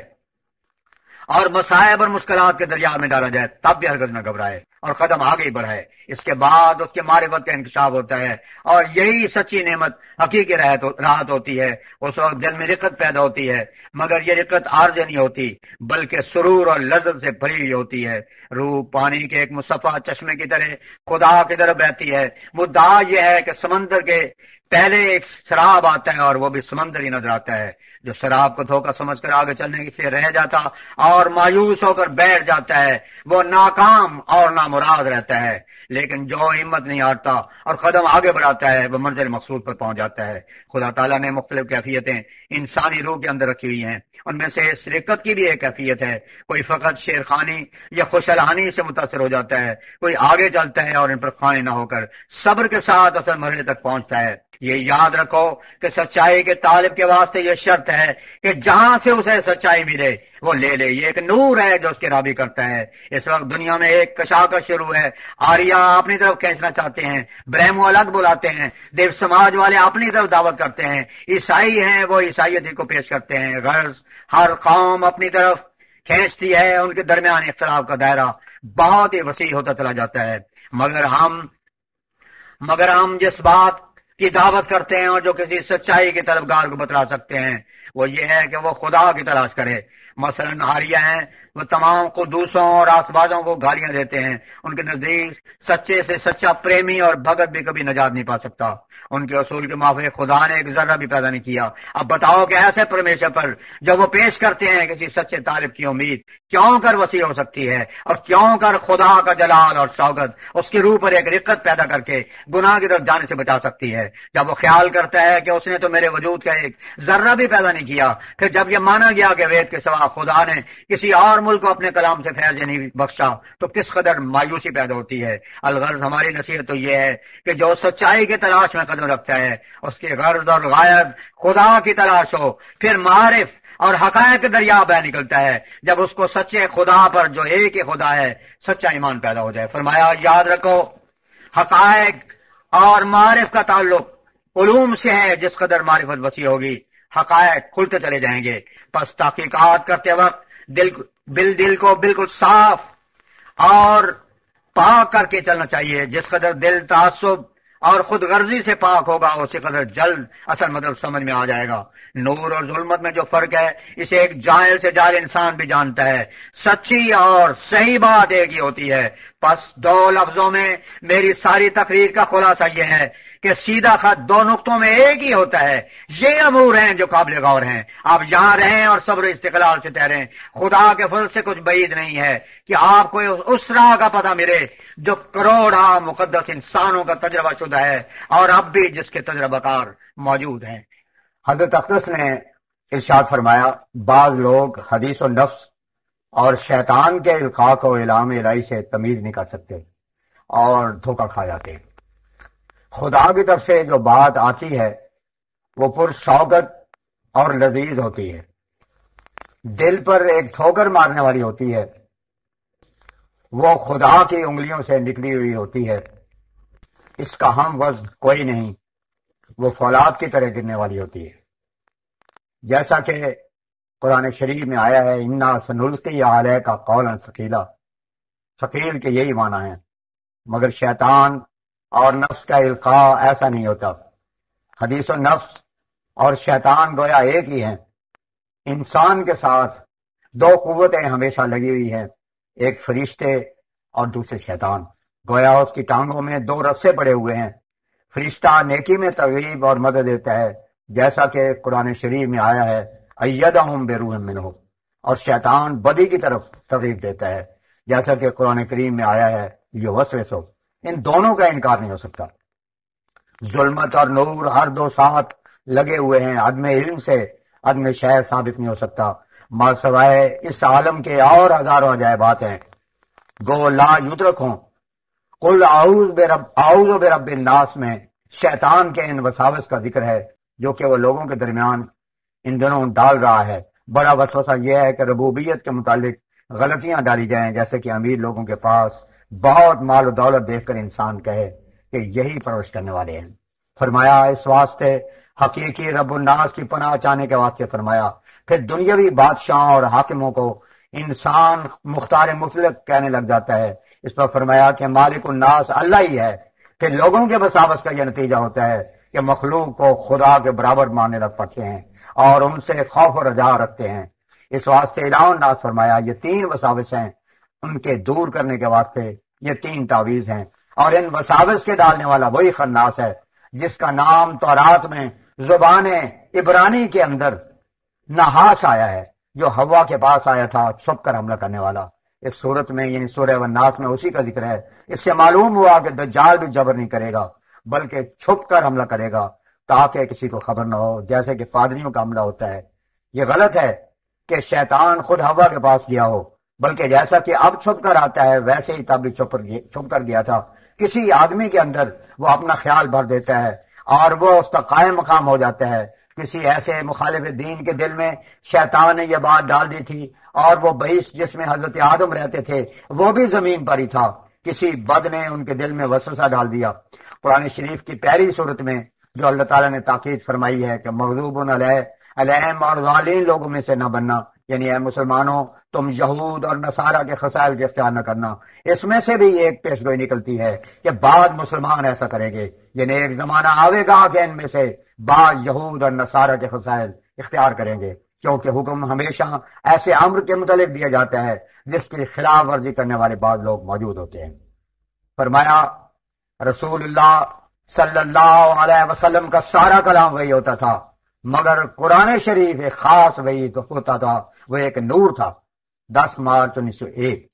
Speaker 3: اور مصائب اور مشکلات کے دریا میں ڈالا جائے تب بھی ہرگز نہ گھبرائے اور قدم آگے ہی بڑھائے۔ اس کے بعد اس کے معرفت کا انکشاف ہوتا ہے، اور یہی سچی نعمت حقیقی راحت ہوتی ہے۔ اس وقت دل میں رقت پیدا ہوتی ہے، مگر یہ رقت عارضی نہیں ہوتی بلکہ سرور اور لذت سے بھری ہوئی ہوتی ہے۔ روح پانی کے ایک مصفا چشمے کی طرح خدا کی طرف بہتی ہے۔ مدعا یہ ہے کہ سمندر کے پہلے ایک سراب آتا ہے اور وہ بھی سمندر ہی نظر آتا ہے۔ جو سراب کو دھوکہ سمجھ کر آگے چلنے سے رہ جاتا اور مایوس ہو کر بیٹھ جاتا ہے، وہ ناکام اور نامراد رہتا ہے، لیکن جو ہمت نہیں ہارتا اور قدم آگے بڑھاتا ہے وہ منزل مقصود پر پہنچ جاتا ہے۔ خدا تعالیٰ نے مختلف کیفیتیں انسانی روح کے اندر رکھی ہوئی ہیں، ان میں سے اس رقت کی بھی ایک کیفیت ہے۔ کوئی فقط شیرخانی یا خوشحالانی سے متاثر ہو جاتا ہے، کوئی آگے چلتا ہے اور ان پر قائم نہ ہو کر صبر کے ساتھ اصل مرحلے تک پہنچتا ہے۔ یہ یاد رکھو کہ سچائی کے طالب کے واسطے یہ شرط ہے کہ جہاں سے اسے سچائی ملے وہ لے لے۔ یہ ایک نور ہے جو اس کی رابطہ کرتا ہے۔ اس وقت دنیا میں ایک کشاکش شروع ہے۔ آریہ اپنی طرف کھینچنا چاہتے ہیں، برہمو الگ بلاتے ہیں، دیو سماج والے اپنی طرف دعوت کرتے ہیں، عیسائی ہیں وہ عیسائیت ہی کو پیش کرتے ہیں۔ غرض ہر قوم اپنی طرف کھینچتی ہے، ان کے درمیان اختلاف کا دائرہ بہت ہی وسیع ہوتا چلا جاتا ہے۔ مگر ہم مگر ہم جس بات کی دعوت کرتے ہیں اور جو کسی سچائی کی طلبگار کو بتلا سکتے ہیں وہ یہ ہے کہ وہ خدا کی تلاش کرے۔ مثلاً حاریہ ہیں، وہ تمام قدوسوں اور آسبازوں کو گالیاں دیتے ہیں۔ ان کے نزدیک سچے سے سچا پریمی اور بھگت بھی کبھی نجات نہیں پا سکتا۔ ان کے اصول کے موافق خدا نے ایک ذرہ بھی پیدا نہیں کیا۔ اب بتاؤ کہ ایسے پرمیشر پر جب وہ پیش کرتے ہیں کسی سچے طالب کی امید کیوں کر وسیع ہو سکتی ہے، اور کیوں کر خدا کا جلال اور شوکت اس کی روح پر ایک رقت پیدا کر کے گناہ کی طرف جانے سے بچا سکتی ہے۔ جب وہ خیال کرتا ہے کہ اس نے تو میرے وجود کا ایک ذرہ بھی پیدا نہیں کیا، پھر جب یہ مانا گیا کہ وید کے سوا خدا نے کسی اور ملک کو اپنے کلام سے فیض نہیں بخشا، تو کس قدر مایوسی پیدا ہوتی ہے۔ الغرض ہماری نصیحت تو یہ ہے کہ جو سچائی کی تلاش میں قدم رکھتا ہے اس کی غرض اور غایت خدا کی تلاش ہو، پھر معرف اور حقائق دریا بہ نکلتا ہے جب اس کو سچے خدا پر جو ایک ہی خدا ہے سچا ایمان پیدا ہو جائے۔ فرمایا یاد رکھو حقائق اور معرف کا تعلق علوم سے ہے۔ جس قدر معرفت وسیع ہوگی حقائق کھلتے چلے جائیں گے۔ پس تحقیقات کرتے وقت دل بل دل کو بالکل صاف اور پاک کر کے چلنا چاہیے۔ جس قدر دل تعصب اور خود غرضی سے پاک ہوگا اسی قدر جلد اصل مطلب سمجھ میں آ جائے گا۔ نور اور ظلمت میں جو فرق ہے اسے ایک جاہل سے جاہل انسان بھی جانتا ہے۔ سچی اور صحیح بات ایک ہی ہوتی ہے۔ پس دو لفظوں میں میری ساری تقریر کا خلاصہ یہ ہے کہ سیدھا خط دو نقطوں میں ایک ہی ہوتا ہے۔ یہ امور ہیں جو قابل غور ہیں۔ آپ یہاں رہیں اور صبر و استقلال سے ٹھہریں۔ خدا کے فضل سے کچھ بعید نہیں ہے کہ آپ کو اس راہ کا پتہ ملے جو کروڑا مقدس انسانوں کا تجربہ شدہ ہے اور اب بھی جس کے تجربہ کار موجود ہیں۔
Speaker 2: حضرت اقدس نے ارشاد فرمایا، بعض لوگ حدیث و نفس
Speaker 3: اور شیطان کے القاء کو اعلام الہی سے تمیز نہیں کر سکتے اور دھوکہ کھا جاتے ہیں۔ خدا کی طرف سے جو بات آتی ہے وہ پر شوقت اور لذیذ ہوتی ہے، دل پر ایک ٹھوکر مارنے والی ہوتی ہے، وہ خدا کی انگلیوں سے نکلی ہوئی ہوتی ہے، اس کا ہم وزن کوئی نہیں، وہ فولاد کی طرح گرنے والی ہوتی ہے۔ جیسا کہ قرآن شریف میں آیا ہے انا سنلقی علیک قولا ثقیلا، ثقیل کے یہی معنی ہے، مگر شیطان اور نفس کا القاء ایسا نہیں ہوتا۔ حدیث و نفس اور شیطان گویا ایک ہی ہیں۔ انسان کے ساتھ دو قوتیں ہمیشہ لگی ہوئی ہیں، ایک فرشتے اور دوسرے شیطان، گویا اس کی ٹانگوں میں دو رسے پڑے ہوئے ہیں۔ فرشتہ نیکی میں ترغیب اور مدد دیتا ہے، جیسا کہ قرآن شریف میں آیا ہے ایدہم بروح منہ، اور شیطان بدی کی طرف ترغیب دیتا ہے، جیسا کہ قرآن کریم میں آیا ہے یوسوسو۔ ان دونوں کا انکار نہیں ہو سکتا۔ ظلمت اور نور ہر دو ساتھ لگے ہوئے ہیں، عدم علم سے عدم شے ثابت نہیں ہو سکتا، مار سوائے اس عالم کے اور ہزاروں عجائبات ہیں گو لا یدرک ہوں۔ قل اعوذ برب اعوذ برب الناس میں شیطان کے ان وساوس کا ذکر ہے جو کہ وہ لوگوں کے درمیان ان دنوں ڈال رہا ہے۔ بڑا وسوسہ یہ ہے کہ ربوبیت کے متعلق غلطیاں ڈالی جائیں، جیسے کہ امیر لوگوں کے پاس بہت مال و دولت دیکھ کر انسان کہے کہ یہی پرورش کرنے والے ہیں۔ فرمایا اس واسطے حقیقی رب الناس کی پناہ چاہنے کے واسطے فرمایا، پھر دنیاوی بادشاہوں اور حاکموں کو انسان مختار مطلق کہنے لگ جاتا ہے۔ اس پر فرمایا کہ مالک الناس اللہ ہی ہے۔ پھر لوگوں کے وساوس کا یہ نتیجہ ہوتا ہے کہ مخلوق کو خدا کے برابر ماننے لگ پڑتے ہیں اور ان سے خوف و رجا رکھتے ہیں۔ اس واسطے الہ الناس فرمایا یہ تین وساوس ہیں، ان کے دور کرنے کے واسطے یہ تین تعویذ ہیں، اور ان وساوس کے ڈالنے والا وہی خناس ہے جس کا نام تورات میں زبان عبرانی کے اندر نحاش آیا ہے، جو ہوا کے پاس آیا تھا چھپ کر حملہ کرنے والا۔ اس صورت میں یعنی سورہ والناس میں اسی کا ذکر ہے۔ اس سے معلوم ہوا کہ دجال بھی جبر نہیں کرے گا بلکہ چھپ کر حملہ کرے گا تاکہ کسی کو خبر نہ ہو، جیسے کہ پادریوں کا حملہ ہوتا ہے۔ یہ غلط ہے کہ شیطان خود ہوا کے پاس گیا ہو، بلکہ جیسا کہ اب چھپ کر آتا ہے ویسے ہی تب بھی چھپ چھپ کر گیا تھا۔ کسی آدمی کے اندر وہ اپنا خیال بھر دیتا ہے اور وہ اس کا قائم مقام ہو جاتا ہے۔ کسی ایسے مخالف دین کے دل میں شیطان نے یہ بات ڈال دی تھی، اور وہ بہشت جس میں حضرت آدم رہتے تھے وہ بھی زمین پر ہی تھا، کسی بد نے ان کے دل میں وسوسہ ڈال دیا۔ قرآن شریف کی پہلی صورت میں جو اللہ تعالیٰ نے تاکید فرمائی ہے کہ مغضوب علیہ علیہم اور ظالین لوگوں میں سے نہ بننا، یعنی اے مسلمانوں تم یہود اور نصارہ کے خصائل اختیار نہ کرنا، اس میں سے بھی ایک پیش گوئی نکلتی ہے کہ بعض مسلمان ایسا کریں گے، یعنی ایک زمانہ آئے گا کہ ان میں سے بعض یہود اور نصارہ کے خصائل اختیار کریں گے، کیونکہ حکم ہمیشہ ایسے امر کے متعلق دیا جاتا ہے جس کی خلاف ورزی کرنے والے بعض لوگ موجود ہوتے ہیں۔ فرمایا رسول اللہ صلی اللہ علیہ وسلم کا سارا کلام وہی ہوتا تھا، مگر قرآن شریف ایک خاص وہی تو ہوتا تھا، وہ ایک نور تھا۔ دس مارچ انیس سو ایک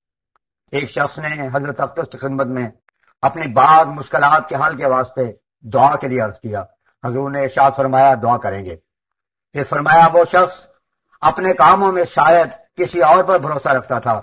Speaker 3: ایک شخص نے حضرت اقدس کی خدمت میں اپنی بعض مشکلات کے حل کے واسطے دعا کے لیے عرض کیا۔ حضور نے ارشاد فرمایا دعا کریں گے۔ پھر فرمایا وہ شخص اپنے کاموں میں شاید کسی اور پر بھروسہ رکھتا تھا،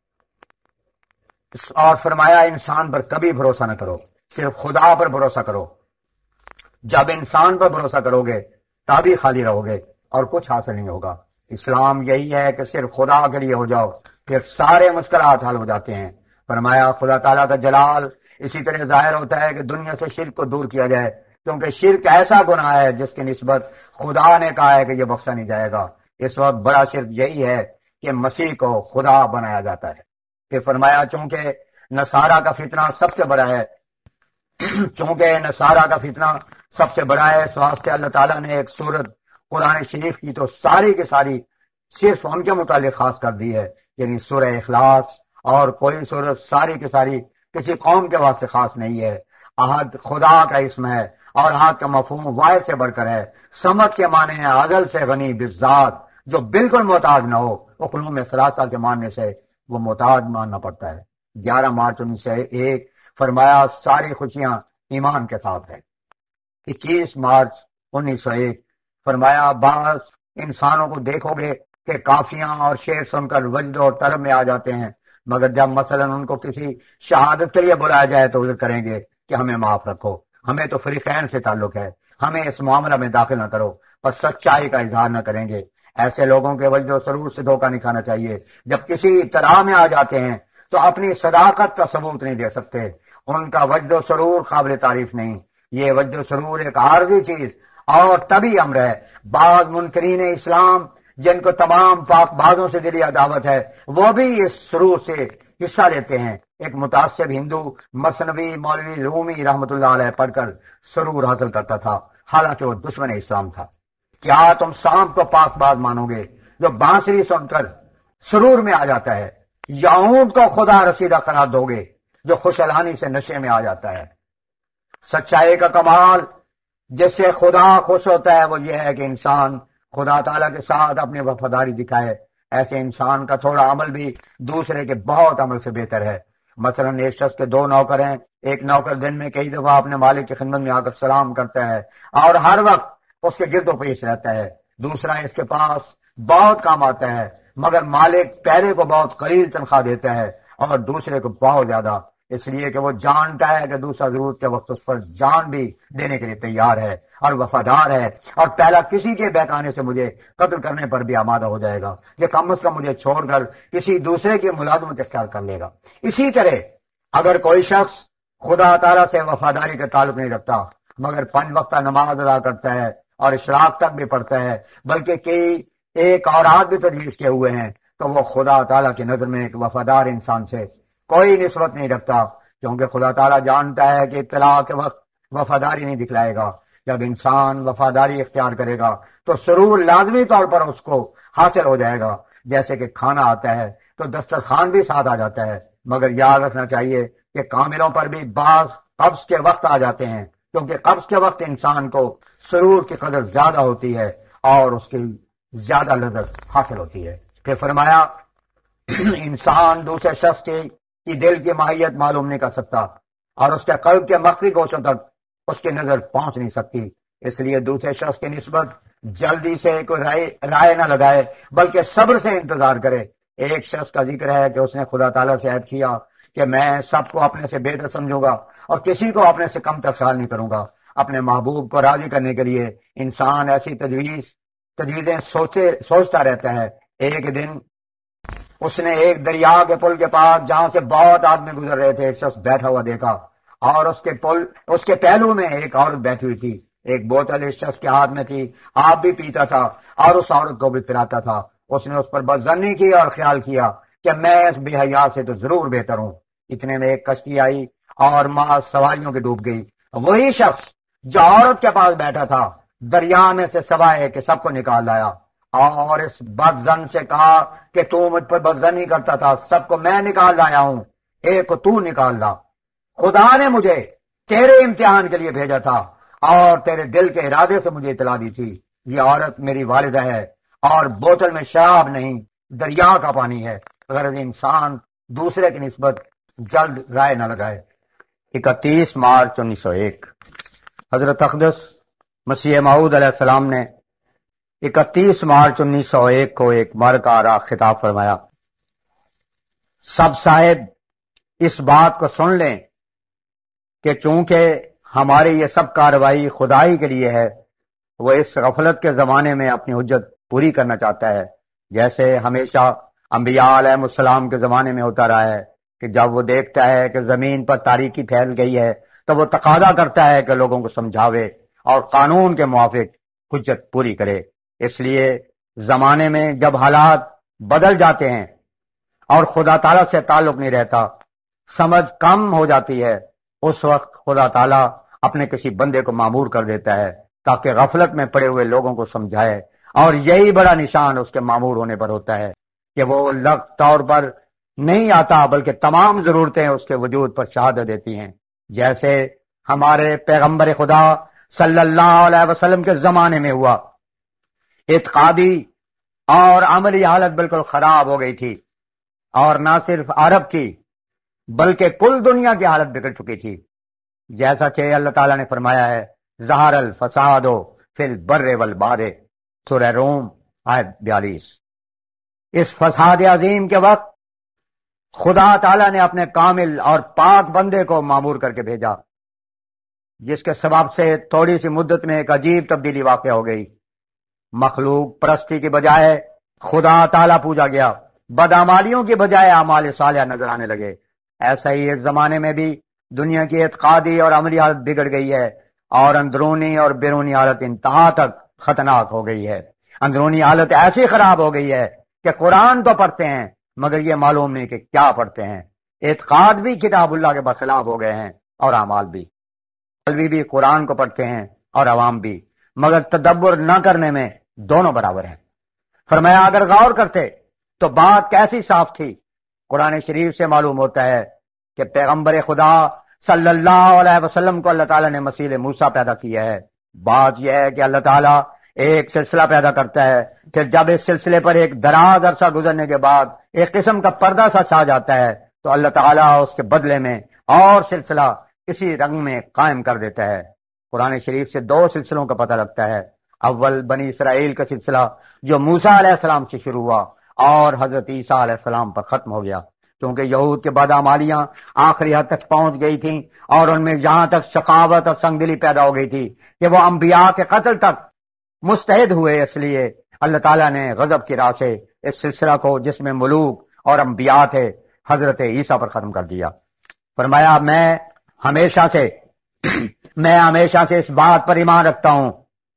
Speaker 3: اور فرمایا انسان پر کبھی بھروسہ نہ کرو، صرف خدا پر بھروسہ کرو۔ جب انسان پر بھروسہ کرو گے تبھی خالی رہو گے اور کچھ حاصل نہیں ہوگا۔ اسلام یہی ہے کہ صرف خدا کے لیے ہو جاؤ، پھر سارے مشکلات حل ہو جاتے ہیں۔ فرمایا خدا تعالیٰ کا جلال اسی طرح ظاہر ہوتا ہے کہ دنیا سے شرک کو دور کیا جائے، کیونکہ شرک ایسا گناہ ہے جس کی نسبت خدا نے کہا ہے کہ یہ بخشا نہیں جائے گا۔ اس وقت بڑا شرک یہی ہے کہ مسیح کو خدا بنایا جاتا ہے۔ پھر فرمایا چونکہ نصارہ کا فتنہ سب سے بڑا ہے چونکہ نصارہ کا فتنہ سب سے بڑا ہے، اس واسطے اللہ تعالیٰ نے ایک سورت قرآن شریف کی تو ساری کی ساری صرف ان کے متعلق خاص کر دی ہے، یعنی سورہ اخلاص، اور کوئی سورت ساری کی ساری کسی قوم کے واسطے خاص نہیں ہے۔ احد خدا کا اسم ہے اور احد کا مفہوم واحد سے بڑھ کر ہے۔ صمد کے معنی ہے ازل سے غنی بالذات، جو بالکل محتاج نہ ہو۔ اقلوم ثلاثہ کے معنی سے وہ محتاج ماننا پڑتا ہے۔ گیارہ مارچ انیس سو ایک فرمایا ساری خوشیاں ایمان کے ساتھ ہے۔ اکیس مارچ انیس سو ایک فرمایا بعض انسانوں کو دیکھو گے کہ کہ کافیاں اور شعر سن کر وجد اور طرب میں آ جاتے ہیں، مگر جب مثلا ان کو کسی شہادت کے لیے بلایا جائے تو عذر کریں گے کہ ہمیں معاف رکھو، ہمیں تو فریقین سے تعلق ہے، ہمیں اس معاملہ میں داخل نہ کرو، پر سچائی کا اظہار نہ کریں گے۔ ایسے لوگوں کے وجد و سرور سے دھوکہ نہیں کھانا چاہیے۔ جب کسی اطلاع میں آ جاتے ہیں تو اپنی صداقت کا ثبوت نہیں دے سکتے، ان کا وجد و سرور قابل تعریف نہیں۔ یہ وجد و سرور ایک عارضی چیز اور طبی امر ہے۔ بعض منکرین اسلام جن کو تمام پاک بازوں سے دلی عداوت ہے، وہ بھی اس سرور سے حصہ لیتے ہیں۔ ایک متعصب ہندو مثنوی مولوی رومی رحمت اللہ علیہ پڑھ کر سرور حاصل کرتا تھا، حالانکہ وہ دشمن اسلام تھا۔ کیا تم سانپ کو پاک باز مانو گے جو بانسری سن کر سرور میں آ جاتا ہے، یا اونٹ کو خدا رسیدہ قرار دو گے جو خوشالانی سے نشے میں آ جاتا ہے؟ سچائی کا کمال جس سے خدا خوش ہوتا ہے وہ یہ ہے کہ انسان خدا تعالیٰ کے ساتھ اپنی وفاداری دکھائے۔ ایسے انسان کا تھوڑا عمل بھی دوسرے کے بہت عمل سے بہتر ہے۔ مثلا ایک شخص کے دو نوکر ہیں، ایک نوکر دن میں کئی دفعہ اپنے مالک کی خدمت میں آ کر سلام کرتا ہے اور ہر وقت اس کے گرد و پیش رہتا ہے، دوسرا اس کے پاس بہت کام آتا ہے مگر مالک پہلے کو بہت قلیل تنخواہ دیتا ہے اور دوسرے کو بہت زیادہ، اس لیے کہ وہ جانتا ہے کہ دوسرا ضرورت کے وقت اس پر جان بھی دینے کے لیے تیار ہے اور وفادار ہے، اور پہلا کسی کے بہکانے سے مجھے قتل کرنے پر بھی آمادہ ہو جائے گا کہ کم از کم مجھے چھوڑ کر کسی دوسرے کی ملازمت اختیار کر لے گا۔ اسی طرح اگر کوئی شخص خدا تعالیٰ سے وفاداری کا تعلق نہیں رکھتا مگر پنج وقتہ نماز ادا کرتا ہے اور اشراق تک بھی پڑھتا ہے، بلکہ کئی ایک اور آدھ بھی تجویز کیے ہوئے ہیں، تو وہ خدا تعالیٰ کی نظر میں ایک وفادار انسان سے کوئی نسبت نہیں رکھتا، کیونکہ خدا تعالیٰ جانتا ہے کہ اطلاع کے وقت وفاداری نہیں دکھلائے گا۔ جب انسان وفاداری اختیار کرے گا تو سرور لازمی طور پر اس کو حاصل ہو جائے گا، جیسے کہ کھانا آتا ہے تو دسترخوان بھی ساتھ آ جاتا ہے۔ مگر یاد رکھنا چاہیے کہ کاملوں پر بھی بعض قبض کے وقت آ جاتے ہیں، کیونکہ قبض کے وقت انسان کو سرور کی قدر زیادہ ہوتی ہے اور اس کی زیادہ لذت حاصل ہوتی ہے۔ پھر فرمایا انسان دوسرے شخص کی کی دل کی ماہیت معلوم نہیں کر سکتا اور اس کے قلب کے مخفی گوشوں تک اس کی نظر پہنچ نہیں سکتی، اس لیے دوسرے شخص کی نسبت جلدی سے کوئی رائے رائے نہ لگائے بلکہ صبر سے انتظار کرے۔ ایک شخص کا ذکر ہے کہ اس نے خدا تعالیٰ سے عہد کیا کہ میں سب کو اپنے سے بہتر سمجھوں گا اور کسی کو اپنے سے کم تر خیال نہیں کروں گا۔ اپنے محبوب کو راضی کرنے کے لیے انسان ایسی تجویز تجویزیں سوچے سوچتا رہتا ہے۔ ایک دن اس نے ایک دریا کے پل کے پاس جہاں سے بہت آدمی گزر رہے تھے ایک شخص بیٹھا ہوا دیکھا، اور اس کے پل اس کے پہلو میں ایک عورت بیٹھی ہوئی تھی، ایک بوتل اس شخص کے ہاتھ میں تھی، آپ بھی پیتا تھا اور اس عورت کو بھی پلاتا تھا۔ اس نے اس پر بدظنی کی اور خیال کیا کہ میں اس بے حیا سے تو ضرور بہتر ہوں۔ اتنے میں ایک کشتی آئی اور محض سواریوں کی ڈوب گئی۔ وہی شخص جو عورت کے پاس بیٹھا تھا دریا میں سے سوائے کہ سب کو نکال لایا اور اس بدظن سے کہا کہ تو مجھ پر بدظنی کرتا تھا، سب کو میں نکال لایا ہوں، ایک کو تو نکال لا۔ خدا نے مجھے تیرے امتحان کے لیے بھیجا تھا اور تیرے دل کے ارادے سے مجھے اطلاع دی تھی۔ یہ عورت میری والدہ ہے اور بوتل میں شراب نہیں دریا کا پانی ہے۔ غرض انسان دوسرے کی نسبت جلد رائے نہ لگائے۔ اکتیس مارچ انیس سو ایک حضرت اقدس مسیح موعود علیہ السلام نے اکتیس مارچ انیس سو ایک کو ایک مرکہ آرا خطاب فرمایا، سب صاحب اس بات کو سن لیں کہ چونکہ ہماری یہ سب کارروائی خدائی کے لیے ہے، وہ اس غفلت کے زمانے میں اپنی حجت پوری کرنا چاہتا ہے، جیسے ہمیشہ انبیاء علیہ السلام کے زمانے میں ہوتا رہا ہے کہ جب وہ دیکھتا ہے کہ زمین پر تاریکی پھیل گئی ہے تو وہ تقاضا کرتا ہے کہ لوگوں کو سمجھاوے اور قانون کے موافق حجت پوری کرے۔ اس لیے زمانے میں جب حالات بدل جاتے ہیں اور خدا تعالیٰ سے تعلق نہیں رہتا، سمجھ کم ہو جاتی ہے، اس وقت خدا تعالیٰ اپنے کسی بندے کو مامور کر دیتا ہے تاکہ غفلت میں پڑے ہوئے لوگوں کو سمجھائے، اور یہی بڑا نشان اس کے مامور ہونے پر ہوتا ہے کہ وہ لگ طور پر نہیں آتا بلکہ تمام ضرورتیں اس کے وجود پر شہادت دیتی ہیں، جیسے ہمارے پیغمبر خدا صلی اللہ علیہ وسلم کے زمانے میں ہوا۔ اعتقادی اور عملی حالت بالکل خراب ہو گئی تھی، اور نہ صرف عرب کی بلکہ کل دنیا کی حالت بگڑ چکی تھی، جیسا کہ اللہ تعالیٰ نے فرمایا ہے ظہر الفساد فی البر والبحر، سورہ روم آیت بیالیس۔ اس فساد عظیم کے وقت خدا تعالیٰ نے اپنے کامل اور پاک بندے کو معمور کر کے بھیجا، جس کے سبب سے تھوڑی سی مدت میں ایک عجیب تبدیلی واقع ہو گئی۔ مخلوق پرستی کی بجائے خدا تعالیٰ پوجا گیا، بدعمالیوں کی بجائے اعمال صالحہ نظر آنے لگے۔ ایسا ہی اس زمانے میں بھی دنیا کی اعتقادی اور عملی حالت بگڑ گئی ہے، اور اندرونی اور بیرونی حالت انتہا تک خطرناک ہو گئی ہے۔ اندرونی حالت ایسی خراب ہو گئی ہے کہ قرآن تو پڑھتے ہیں مگر یہ معلوم نہیں کہ کیا پڑھتے ہیں۔ اعتقاد بھی کتاب اللہ کے برخلاف ہو گئے ہیں اور اعمال بھی۔ مولوی بھی قرآن کو پڑھتے ہیں اور عوام بھی، مگر تدبر نہ کرنے میں دونوں برابر ہیں۔ فرمایا اگر غور کرتے تو بات کیسی صاف تھی۔ قرآن شریف سے معلوم ہوتا ہے کہ پیغمبر خدا صلی اللہ علیہ وسلم کو اللہ تعالیٰ نے مسیح موسیٰ پیدا کیا ہے۔ بات یہ ہے کہ اللہ تعالیٰ ایک سلسلہ پیدا کرتا ہے، پھر جب اس سلسلے پر ایک دراز عرصہ گزرنے کے بعد ایک قسم کا پردہ سا چھا جاتا ہے تو اللہ تعالیٰ اس کے بدلے میں اور سلسلہ اسی رنگ میں قائم کر دیتا ہے۔ قرآن شریف سے دو سلسلوں کا پتہ لگتا ہے۔ اول بنی اسرائیل کا سلسلہ جو موسیٰ علیہ السلام سے شروع ہوا اور حضرت عیسیٰ علیہ السلام پر ختم ہو گیا، کیونکہ یہود کے بدعمالیاں آخری حد تک پہنچ گئی تھیں اور ان میں یہاں تک شقاوت اور سنگدلی پیدا ہو گئی تھی کہ وہ انبیاء کے قتل تک مستعد ہوئے۔ اس لیے اللہ تعالیٰ نے غضب کی راہ سے اس سلسلہ کو جس میں ملوک اور انبیاء تھے حضرت عیسیٰ پر ختم کر دیا۔ فرمایا میں ہمیشہ سے میں ہمیشہ سے اس بات پر ایمان رکھتا ہوں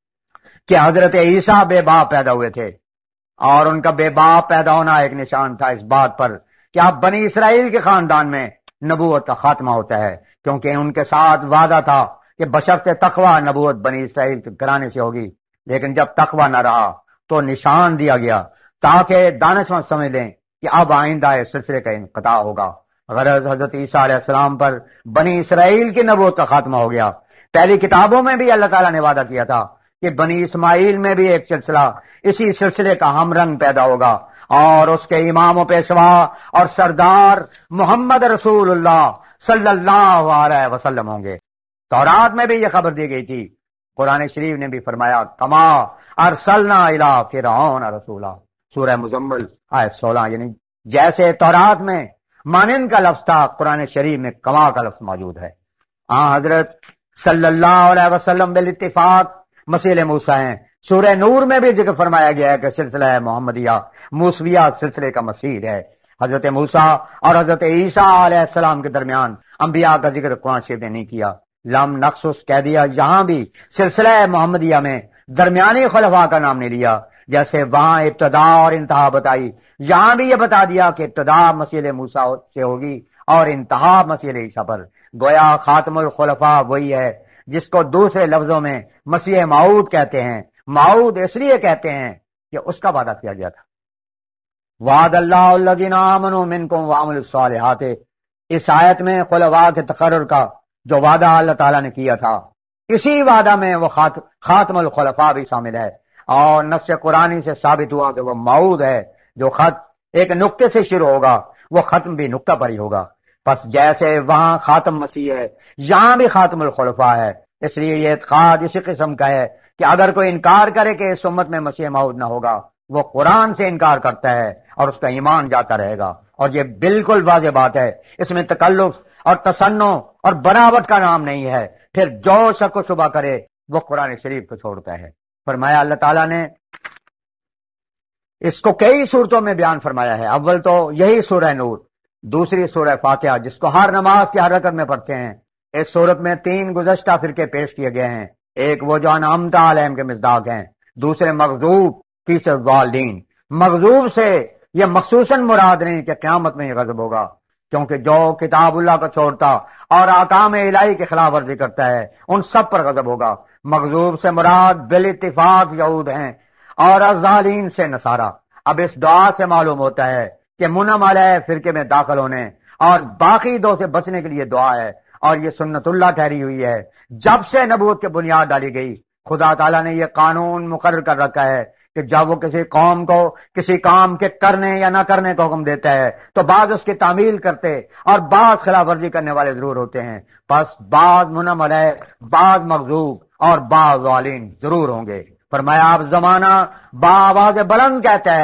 Speaker 3: کہ حضرت عیسیٰ بے باپ پیدا ہوئے تھے، اور ان کا بے باپ پیدا ہونا ایک نشان تھا اس بات پر کہ اب بنی اسرائیل کے خاندان میں نبوت کا خاتمہ ہوتا ہے، کیونکہ ان کے ساتھ وعدہ تھا کہ بشرط تقوی نبوت بنی اسرائیل کے گھرانے سے ہوگی، لیکن جب تقوی نہ رہا تو نشان دیا گیا تاکہ دانشمند سمجھ لیں کہ اب آئندہ اس سلسلے کا انقطاع ہوگا۔ غرض حضرت عیسیٰ علیہ السلام پر بنی اسرائیل کی نبوت کا خاتمہ ہو گیا۔ پہلی کتابوں میں بھی اللہ تعالیٰ نے وعدہ کیا تھا کہ بنی اسماعیل میں بھی ایک سلسلہ اسی سلسلے کا ہم رنگ پیدا ہوگا اور اس کے امام و پیشوا اور سردار محمد رسول اللہ صلی اللہ علیہ وسلم ہوں گے۔ تورات میں بھی یہ خبر دی گئی تھی۔ قرآن شریف نے بھی فرمایا کما ارسلنا الی فرعون رسولا، سورہ مزمل آیت سولہ، یعنی جیسے تورات میں مانند کا لفظ تھا قرآن شریف میں کما کا لفظ موجود ہے۔ ہاں حضرت صلی اللہ علیہ وسلم بالاتفاق مسیح موسیٰ ہیں۔ سورہ نور میں بھی ذکر فرمایا گیا ہے کہ سلسلہ محمدیہ موسویہ سلسلے کا مسیر ہے۔ حضرت موسیٰ اور حضرت عیسیٰ علیہ السلام کے درمیان انبیاء کا ذکر قرآن شریف نے نہیں کیا، لم نخصص کہہ دیا۔ یہاں بھی سلسلہ محمدیہ میں درمیانی خلفاء کا نام نہیں لیا، جیسے وہاں ابتدا اور انتہا بتائی، یہاں بھی یہ بتا دیا کہ ابتدا مسیح موسیٰ سے ہوگی اور انتہا مسیح عیسیٰ پر۔ گویا خاتم الخلفاء وہی ہے جس کو دوسرے لفظوں میں مسیح موعود کہتے ہیں۔ موعود اس لیے کہتے ہیں کہ اس کا وعدہ کیا گیا تھا۔ وعد اللہ الذین آمنوا منکم وعملوا الصالحات، اس آیت میں خلفاء کے تقرر کا جو وعدہ اللہ تعالیٰ نے کیا تھا، اسی وعدہ میں وہ خاتم الخلفاء بھی شامل ہے، اور نص قرآنی سے ثابت ہوا کہ وہ موعود ہے۔ جو خط ایک نقطے سے شروع ہوگا وہ ختم بھی نقطہ پر ہی ہوگا۔ پس جیسے وہاں خاتم مسیح ہے یہاں بھی خاتم الخلفاء ہے۔ اس لیے یہ اعتقاد اسی قسم کا ہے کہ اگر کوئی انکار کرے کہ اس امت میں مسیح موعود نہ ہوگا وہ قرآن سے انکار کرتا ہے اور اس کا ایمان جاتا رہے گا، اور یہ بالکل واضح بات ہے۔ اس میں تکلف اور تصنع اور بناوٹ کا نام نہیں ہے۔ پھر جو شک و شبہ کرے وہ قرآن شریف کو چھوڑتا ہے۔ فرمایا اللہ تعالیٰ نے اس کو کئی صورتوں میں بیان فرمایا ہے۔ اول تو یہی سورہ نور، دوسری سورہ فاتحہ جس کو ہر نماز کی ہر رکعت میں پڑھتے ہیں۔ اس صورت میں تین گزشتہ فرقے پیش کیے گئے ہیں، ایک وہ جو انعمت علیہم کے مصداق ہیں، دوسرے مغضوب، تیسرے والدین۔ مغضوب سے یہ مخصوصاً مراد نہیں کہ قیامت میں یہ غضب ہوگا، کیونکہ جو کتاب اللہ کو چھوڑتا اور احکام الہی کی خلاف ورزی کرتا ہے ان سب پر غضب ہوگا۔ مغضوب سے مراد بالاتفاق یہود ہیں اور الضالین سے نصارہ۔ اب اس دعا سے معلوم ہوتا ہے کہ منعم علیہ فرقے میں داخل ہونے اور باقی دو سے بچنے کے لیے دعا ہے، اور یہ سنت اللہ ٹھہری ہوئی ہے۔ جب سے نبوت کی بنیاد ڈالی گئی خدا تعالیٰ نے یہ قانون مقرر کر رکھا ہے کہ جب وہ کسی قوم کو کسی کام کے کرنے یا نہ کرنے کا حکم دیتا ہے تو بعض اس کی تعمیل کرتے اور بعض خلاف ورزی کرنے والے ضرور ہوتے ہیں، پس بعض منعم علیہ، بعض مغضوب اور بعض ضالین ضرور ہوں گے۔ فرمایا اب زمانہ بآواز بلند کہتا ہے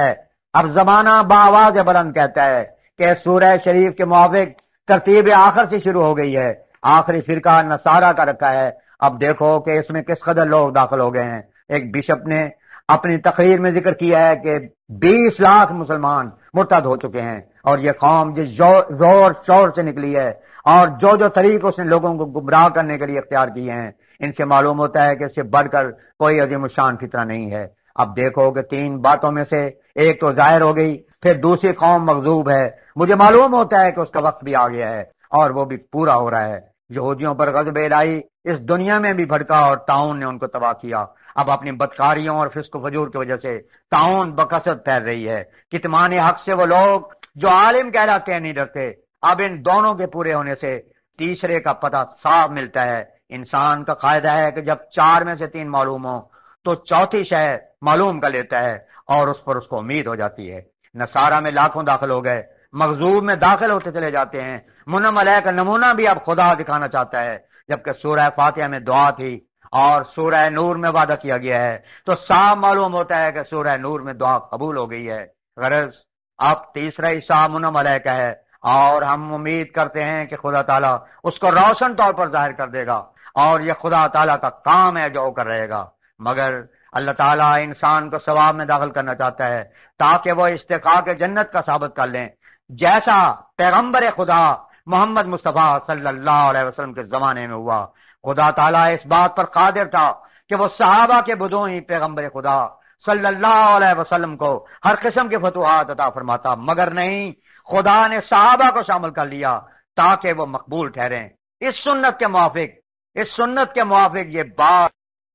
Speaker 3: اب زمانہ بآواز بلند کہتا ہے کہ سورہ شریف کے موافق ترتیب آخر سے شروع ہو گئی ہے، آخری فرقہ نصارہ کا رکھا ہے۔ اب دیکھو کہ اس میں کس قدر لوگ داخل ہو گئے ہیں۔ ایک بشپ نے اپنی تقریر میں ذکر کیا ہے کہ بیس لاکھ مسلمان مرتد ہو چکے ہیں، اور یہ قوم جس زور شور سے نکلی ہے اور جو جو طریق اس نے لوگوں کو گمراہ کرنے کے لیے اختیار کیے ہیں، ان سے معلوم ہوتا ہے کہ اس سے بڑھ کر کوئی عظیم الشان فتنہ نہیں ہے۔ اب دیکھو کہ تین باتوں میں سے ایک تو ظاہر ہو گئی، پھر دوسری قوم مغضوب ہے۔ مجھے معلوم ہوتا ہے کہ اس کا وقت بھی آ گیا ہے اور وہ بھی پورا ہو رہا ہے۔ یہودیوں پر غضب الہی اس دنیا میں بھی بھڑکا اور طاعون نے ان کو تباہ کیا۔ اب اپنی بدکاریوں اور فسق و فجور کی وجہ سے طاعون بکثرت پھیل رہی ہے۔ کتمان حق سے وہ لوگ جو عالم کہلاتے ہیں نہیں ڈرتے۔ اب ان دونوں کے پورے ہونے سے تیسرے کا پتہ صاف ملتا ہے۔ انسان کا قاعدہ ہے کہ جب چار میں سے تین معلوم ہو تو چوتھی شے معلوم کر لیتا ہے اور اس پر اس کو امید ہو جاتی ہے۔ نصارہ میں لاکھوں داخل ہو گئے، مغضوب میں داخل ہوتے چلے جاتے ہیں۔ منعم علیہ کا نمونہ بھی اب خدا دکھانا چاہتا ہے، جبکہ سورہ فاتحہ میں دعا تھی اور سورہ نور میں وعدہ کیا گیا ہے، تو صاف معلوم ہوتا ہے کہ سورہ نور میں دعا قبول ہو گئی ہے۔ غرض اب تیسرا حصہ منعم علیہ کا ہے، اور ہم امید کرتے ہیں کہ خدا تعالیٰ اس کو روشن طور پر ظاہر کر دے گا، اور یہ خدا تعالیٰ کا کام ہے جو کر رہے گا۔ مگر اللہ تعالیٰ انسان کو ثواب میں داخل کرنا چاہتا ہے تاکہ وہ استحقاق جنت کا ثابت کر لیں، جیسا پیغمبر خدا محمد مصطفیٰ صلی اللہ علیہ وسلم کے زمانے میں ہوا۔ خدا تعالیٰ اس بات پر قادر تھا کہ وہ صحابہ کے بدوں ہی پیغمبر خدا صلی اللہ علیہ وسلم کو ہر قسم کے فتوحات عطا فرماتا، مگر نہیں، خدا نے صحابہ کو شامل کر لیا تاکہ وہ مقبول ٹھہریں۔ اس سنت کے موافق اس سنت کے موافق یہ بات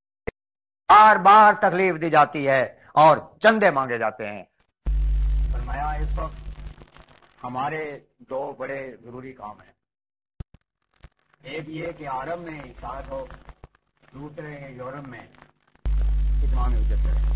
Speaker 3: بار بار تکلیف دی جاتی ہے اور چندے مانگے جاتے ہیں۔ فرمایا اس وقت ہمارے دو بڑے ضروری کام ہیں، ایک یہ کہ عرب میں اشاعت ہو، دوسرے یورپ میں اتمام حجت ہے۔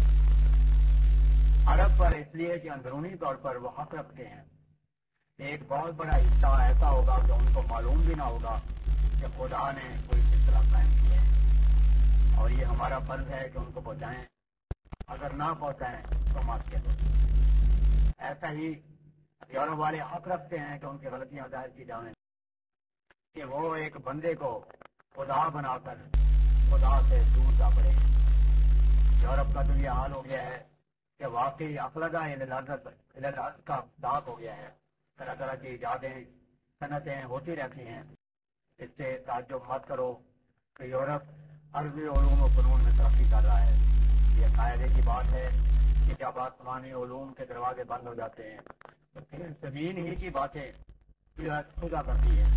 Speaker 3: عرب پر اس لیے کہ اندرونی طور پر وہ حق رکھتے ہیں، ایک بہت بڑا حصہ ایسا ہوگا کہ ان کو معلوم بھی نہ ہوگا کہ خدا نے کوئی سلسلہ قائم کیا ہے، اور یہ ہمارا فرض ہے کہ ان کو پہنچائیں، اگر نہ پہنچائیں تو معصیت ہوگی۔ ایسا ہی یورپ والے حق رکھتے ہیں کہ ان کی غلطیاں ظاہر کی جائیں، کہ وہ ایک بندے کو خدا بنا کر خدا سے دور جا پڑے۔ یورپ کا تو یہ حال ہو گیا ہے کہ واقعی اخلدہ الارض کا داغ ہو گیا ہے، طرح طرح کی ایجادیں صنعتیں ہوتی رہتی ہیں۔ اس سے تعجب مت کرو کہ یورپ عربی علوم و فنون میں ترقی کر رہا ہے۔ یہ قاعدے کی بات ہے کہ جب آسمانی علوم کے دروازے بند ہو جاتے ہیں تو پھر زمین ہی کی باتیں خدا کرتی ہیں۔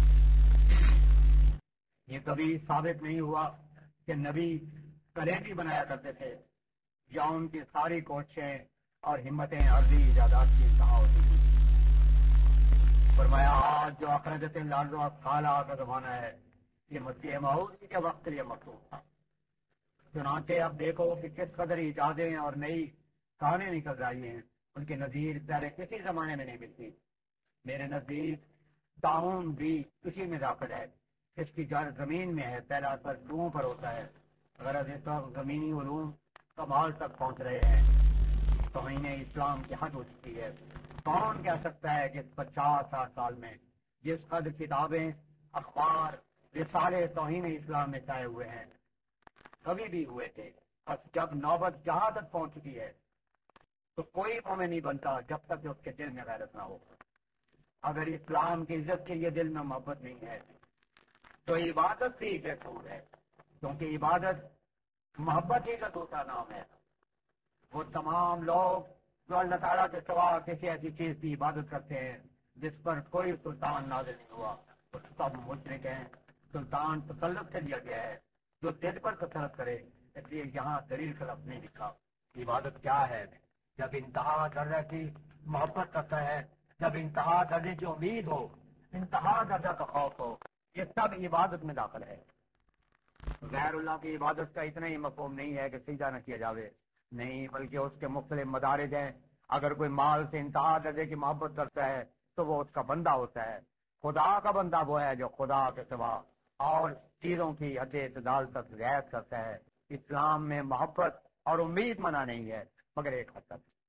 Speaker 3: یہ کبھی ثابت نہیں ہوا کہ نبی کلیندی بنایا کرتے تھے یا ان کی ساری کوششیں اور ہمتیں عرضی ایجادات کی انتہا ہوتی تھی۔ فرمایا آج جو اخرجت الارض و اثقالها کا زمانہ ہے، یہ مسیح موعود کے وقت کے لیے مخصوص تھا۔ چنانچہ اب دیکھو کہ کس قدر ایجادیں اور نئی کہانیں نکل رہی ہیں، ان کی نظیر پہلے کسی زمانے میں نہیں ملتی۔ میرے نزدیک طاعون بھی اسی میں داخل ہے، اس کی جڑ زمین میں ہے، پہلا اثر روحوں پر ہوتا ہے۔ غرض اس وقت زمینی علوم کمال تک پہنچ رہے ہیں، توہین اسلام کی حد ہو چکی ہے۔ کون کہہ سکتا ہے کہ پچاس ساٹھ سال میں جس قدر کتابیں، اخبار، رسالے توہین اسلام میں چھائے ہوئے ہیں، کبھی بھی ہوئے تھے، بس جب نوبت جہاں تک پہنچ چکی ہے تو کوئی مومن نہیں بنتا جب تک کہ اس کے دل میں غیرت نہ ہو۔ اگر اسلام کی عزت کے لیے دل میں محبت نہیں ہے تو عبادت بھی بے سود ہے، کیونکہ عبادت محبت ہی کا دوسرا نام ہے۔ وہ تمام لوگ جو اللہ تعالیٰ کے سوا کسی ایسی چیز کی عبادت کرتے ہیں جس پر کوئی سلطان نازل نہیں ہوا، وہ سب مشرک ہیں۔ سلطان تسلط سے دیا گیا ہے جو دل پر تسلط کرے، اس لیے یہاں دلیل خلف نہیں لکھا۔ عبادت کیا ہے؟ جب انتہا درجہ کی محبت کرتا ہے، جب انتہا درجے کی امید ہو، انتہا درجہ کا خوف ہو، یہ سب عبادت میں داخل ہے۔ غیر اللہ کی عبادت کا اتنا ہی مفہوم نہیں ہے کہ سجدہ نہ کیا جاوے، نہیں، بلکہ اس کے مختلف مدارج ہیں۔ اگر کوئی مال سے انتہا درجے کی محبت کرتا ہے تو وہ اس کا بندہ ہوتا ہے۔ خدا کا بندہ وہ ہے جو خدا کے سوا اور چیزوں کی حد اعتدال تک رعایت کرتا ہے۔ اسلام میں محبت اور امید منع نہیں ہے، مگر ایک حد تک۔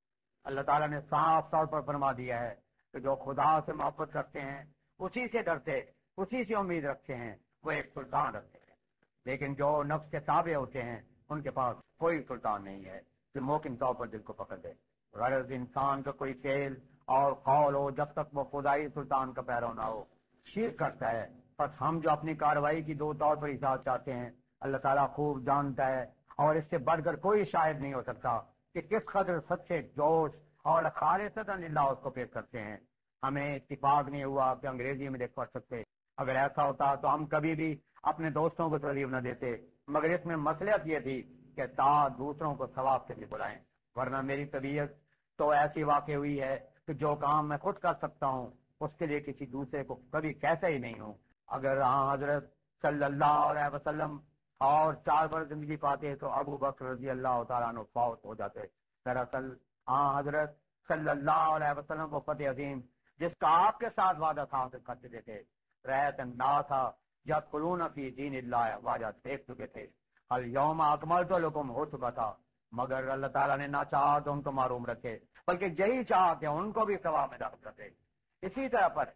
Speaker 3: اللہ تعالیٰ نے صاف طور پر فرما دیا ہے کہ جو خدا سے محبت کرتے ہیں، اسی سے ڈرتے، اسی سے امید رکھتے ہیں، وہ ایک سلطان رکھتے ہیں، لیکن جو نفس کے تابع ہوتے ہیں ان کے پاس کوئی سلطان نہیں ہے کہ موقن طور پر دل کو پکڑ دے۔ غرض انسان کا کوئی فعل اور قول ہو، جب تک وہ خدائی سلطان کا پیرو نہ ہو، شرک کرتا ہے۔ بس ہم جو اپنی کارروائی کی دو طور پر اطاعت چاہتے ہیں، اللہ تعالیٰ خوب جانتا ہے، اور اس سے بڑھ کر کوئی شاہد نہیں ہو سکتا کہ کس قدر سچے جوش اور خالصۃ للہ اس کو پیش کرتے ہیں۔ ہمیں اتفاق نہیں ہوا کہ انگریزی میں دیکھ پڑ سکتے، اگر ایسا ہوتا تو ہم کبھی بھی اپنے دوستوں کو ترغیب نہ دیتے، مگر اس میں مصلحت یہ تھی کہ ساتھ دوسروں کو ثواب کے لیے بلائیں، ورنہ میری طبیعت تو ایسی واقع ہوئی ہے کہ جو کام میں خود کر سکتا ہوں اس کے لیے کسی دوسرے کو کبھی کہتا ہی نہیں ہوں۔ اگر ہاں حضرت صلی اللہ علیہ وسلم اور چار برس زندگی پاتے تو ابو بکر رضی اللہ تعالیٰ عنہ فوت ہو جاتے۔ دراصل ہاں حضرت صلی اللہ علیہ وسلم کو فتح عظیم جس کا آپ کے ساتھ وعدہ تھا حاصل کر چکے تھے، رہت انداز تھا یا قلون فی دین اللہ واجہ دیکھ چکے تھے، الیوم اکملت لکم ہو چکا تھا، مگر اللہ تعالیٰ نے نہ چاہا تو ان کو معروم رکھے، بلکہ یہی چاہا کہ ان کو بھی ثواب میں داخل کر دے۔ اسی طرح پر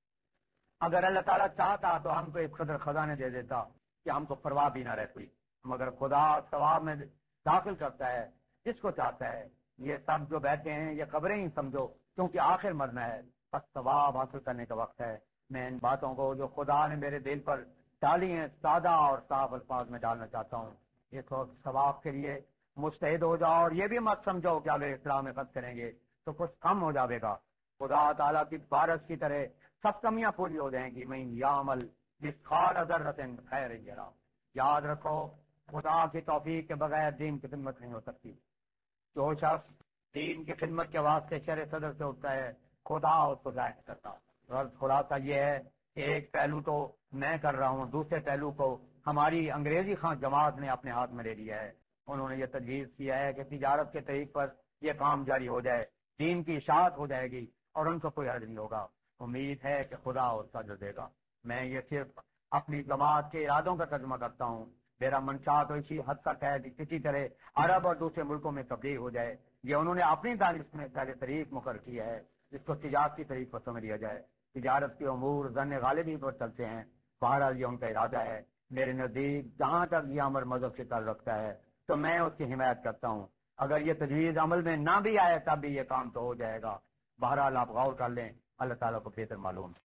Speaker 3: اگر اللہ تعالیٰ چاہتا تو ہم کو ایک قدر خزانے دے دیتا کہ ہم کو پرواہ بھی نہ رہتی، مگر خدا ثواب میں داخل کرتا ہے جس کو چاہتا ہے۔ یہ سب جو بیٹھے ہیں یہ خبریں ہی سمجھو، کیونکہ آخر مرنا ہے، بس ثواب حاصل کرنے کا وقت ہے۔ میں ان باتوں کو جو خدا نے میرے دل پر ڈالی ہیں سادہ اور صاف الفاظ میں ڈالنا چاہتا ہوں۔ اس وقت ثواب کے لیے مستعد ہو جاؤ، اور یہ بھی مت سمجھو کہ اگر اسلام میں خط کریں گے تو کچھ کم ہو جاوے گا۔ خدا تعالیٰ کی بارش کی طرح سب کمیاں پوری ہو جائیں گی۔ میں یعمل مثقال ذرۃ خیر یرا، یاد رکھو خدا کی توفیق کے بغیر دین کی خدمت نہیں ہو سکتی۔ جو شخص دین کی خدمت کے واسطے شرع صدر سے اٹھتا ہے، خدا اس کو ضائع کرتا۔ غرض خلاصہ یہ ہے کہ ایک پہلو تو میں کر رہا ہوں، دوسرے پہلو کو ہماری انگریزی خان جماعت نے اپنے ہاتھ میں لے لیا ہے۔ انہوں نے یہ تجویز کیا ہے کہ تجارت کے طریق پر یہ کام جاری ہو جائے، دین کی اشاعت ہو جائے گی اور ان کو کوئی حرج نہیں ہوگا۔ امید ہے کہ خدا اس کا جو دے گا۔ میں یہ صرف اپنی جماعت کے ارادوں کا ترجمہ کرتا ہوں۔ میرا منشا تو اسی حد تک ہے کہ کسی طرح عرب اور دوسرے ملکوں میں تبلیغ ہو جائے۔ یہ انہوں نے اپنی دانش میں پہلے طریق مقرر کیا ہے جس کو تجارتی طریق پر سمجھ لیا جائے۔ تجارت کے امور ظن غالبی پر چلتے ہیں، بہرحال یہ ان کا ارادہ ہے۔ میرے نزدیک جہاں تک یہ امر مذہب سے تعلق رکھتا ہے تو میں اس کی حمایت کرتا ہوں۔ اگر یہ تجویز عمل میں نہ بھی آئے تب بھی یہ کام تو ہو جائے گا۔ بہرحال آپ غور کر لیں، اللہ تعالیٰ کو بہتر معلوم۔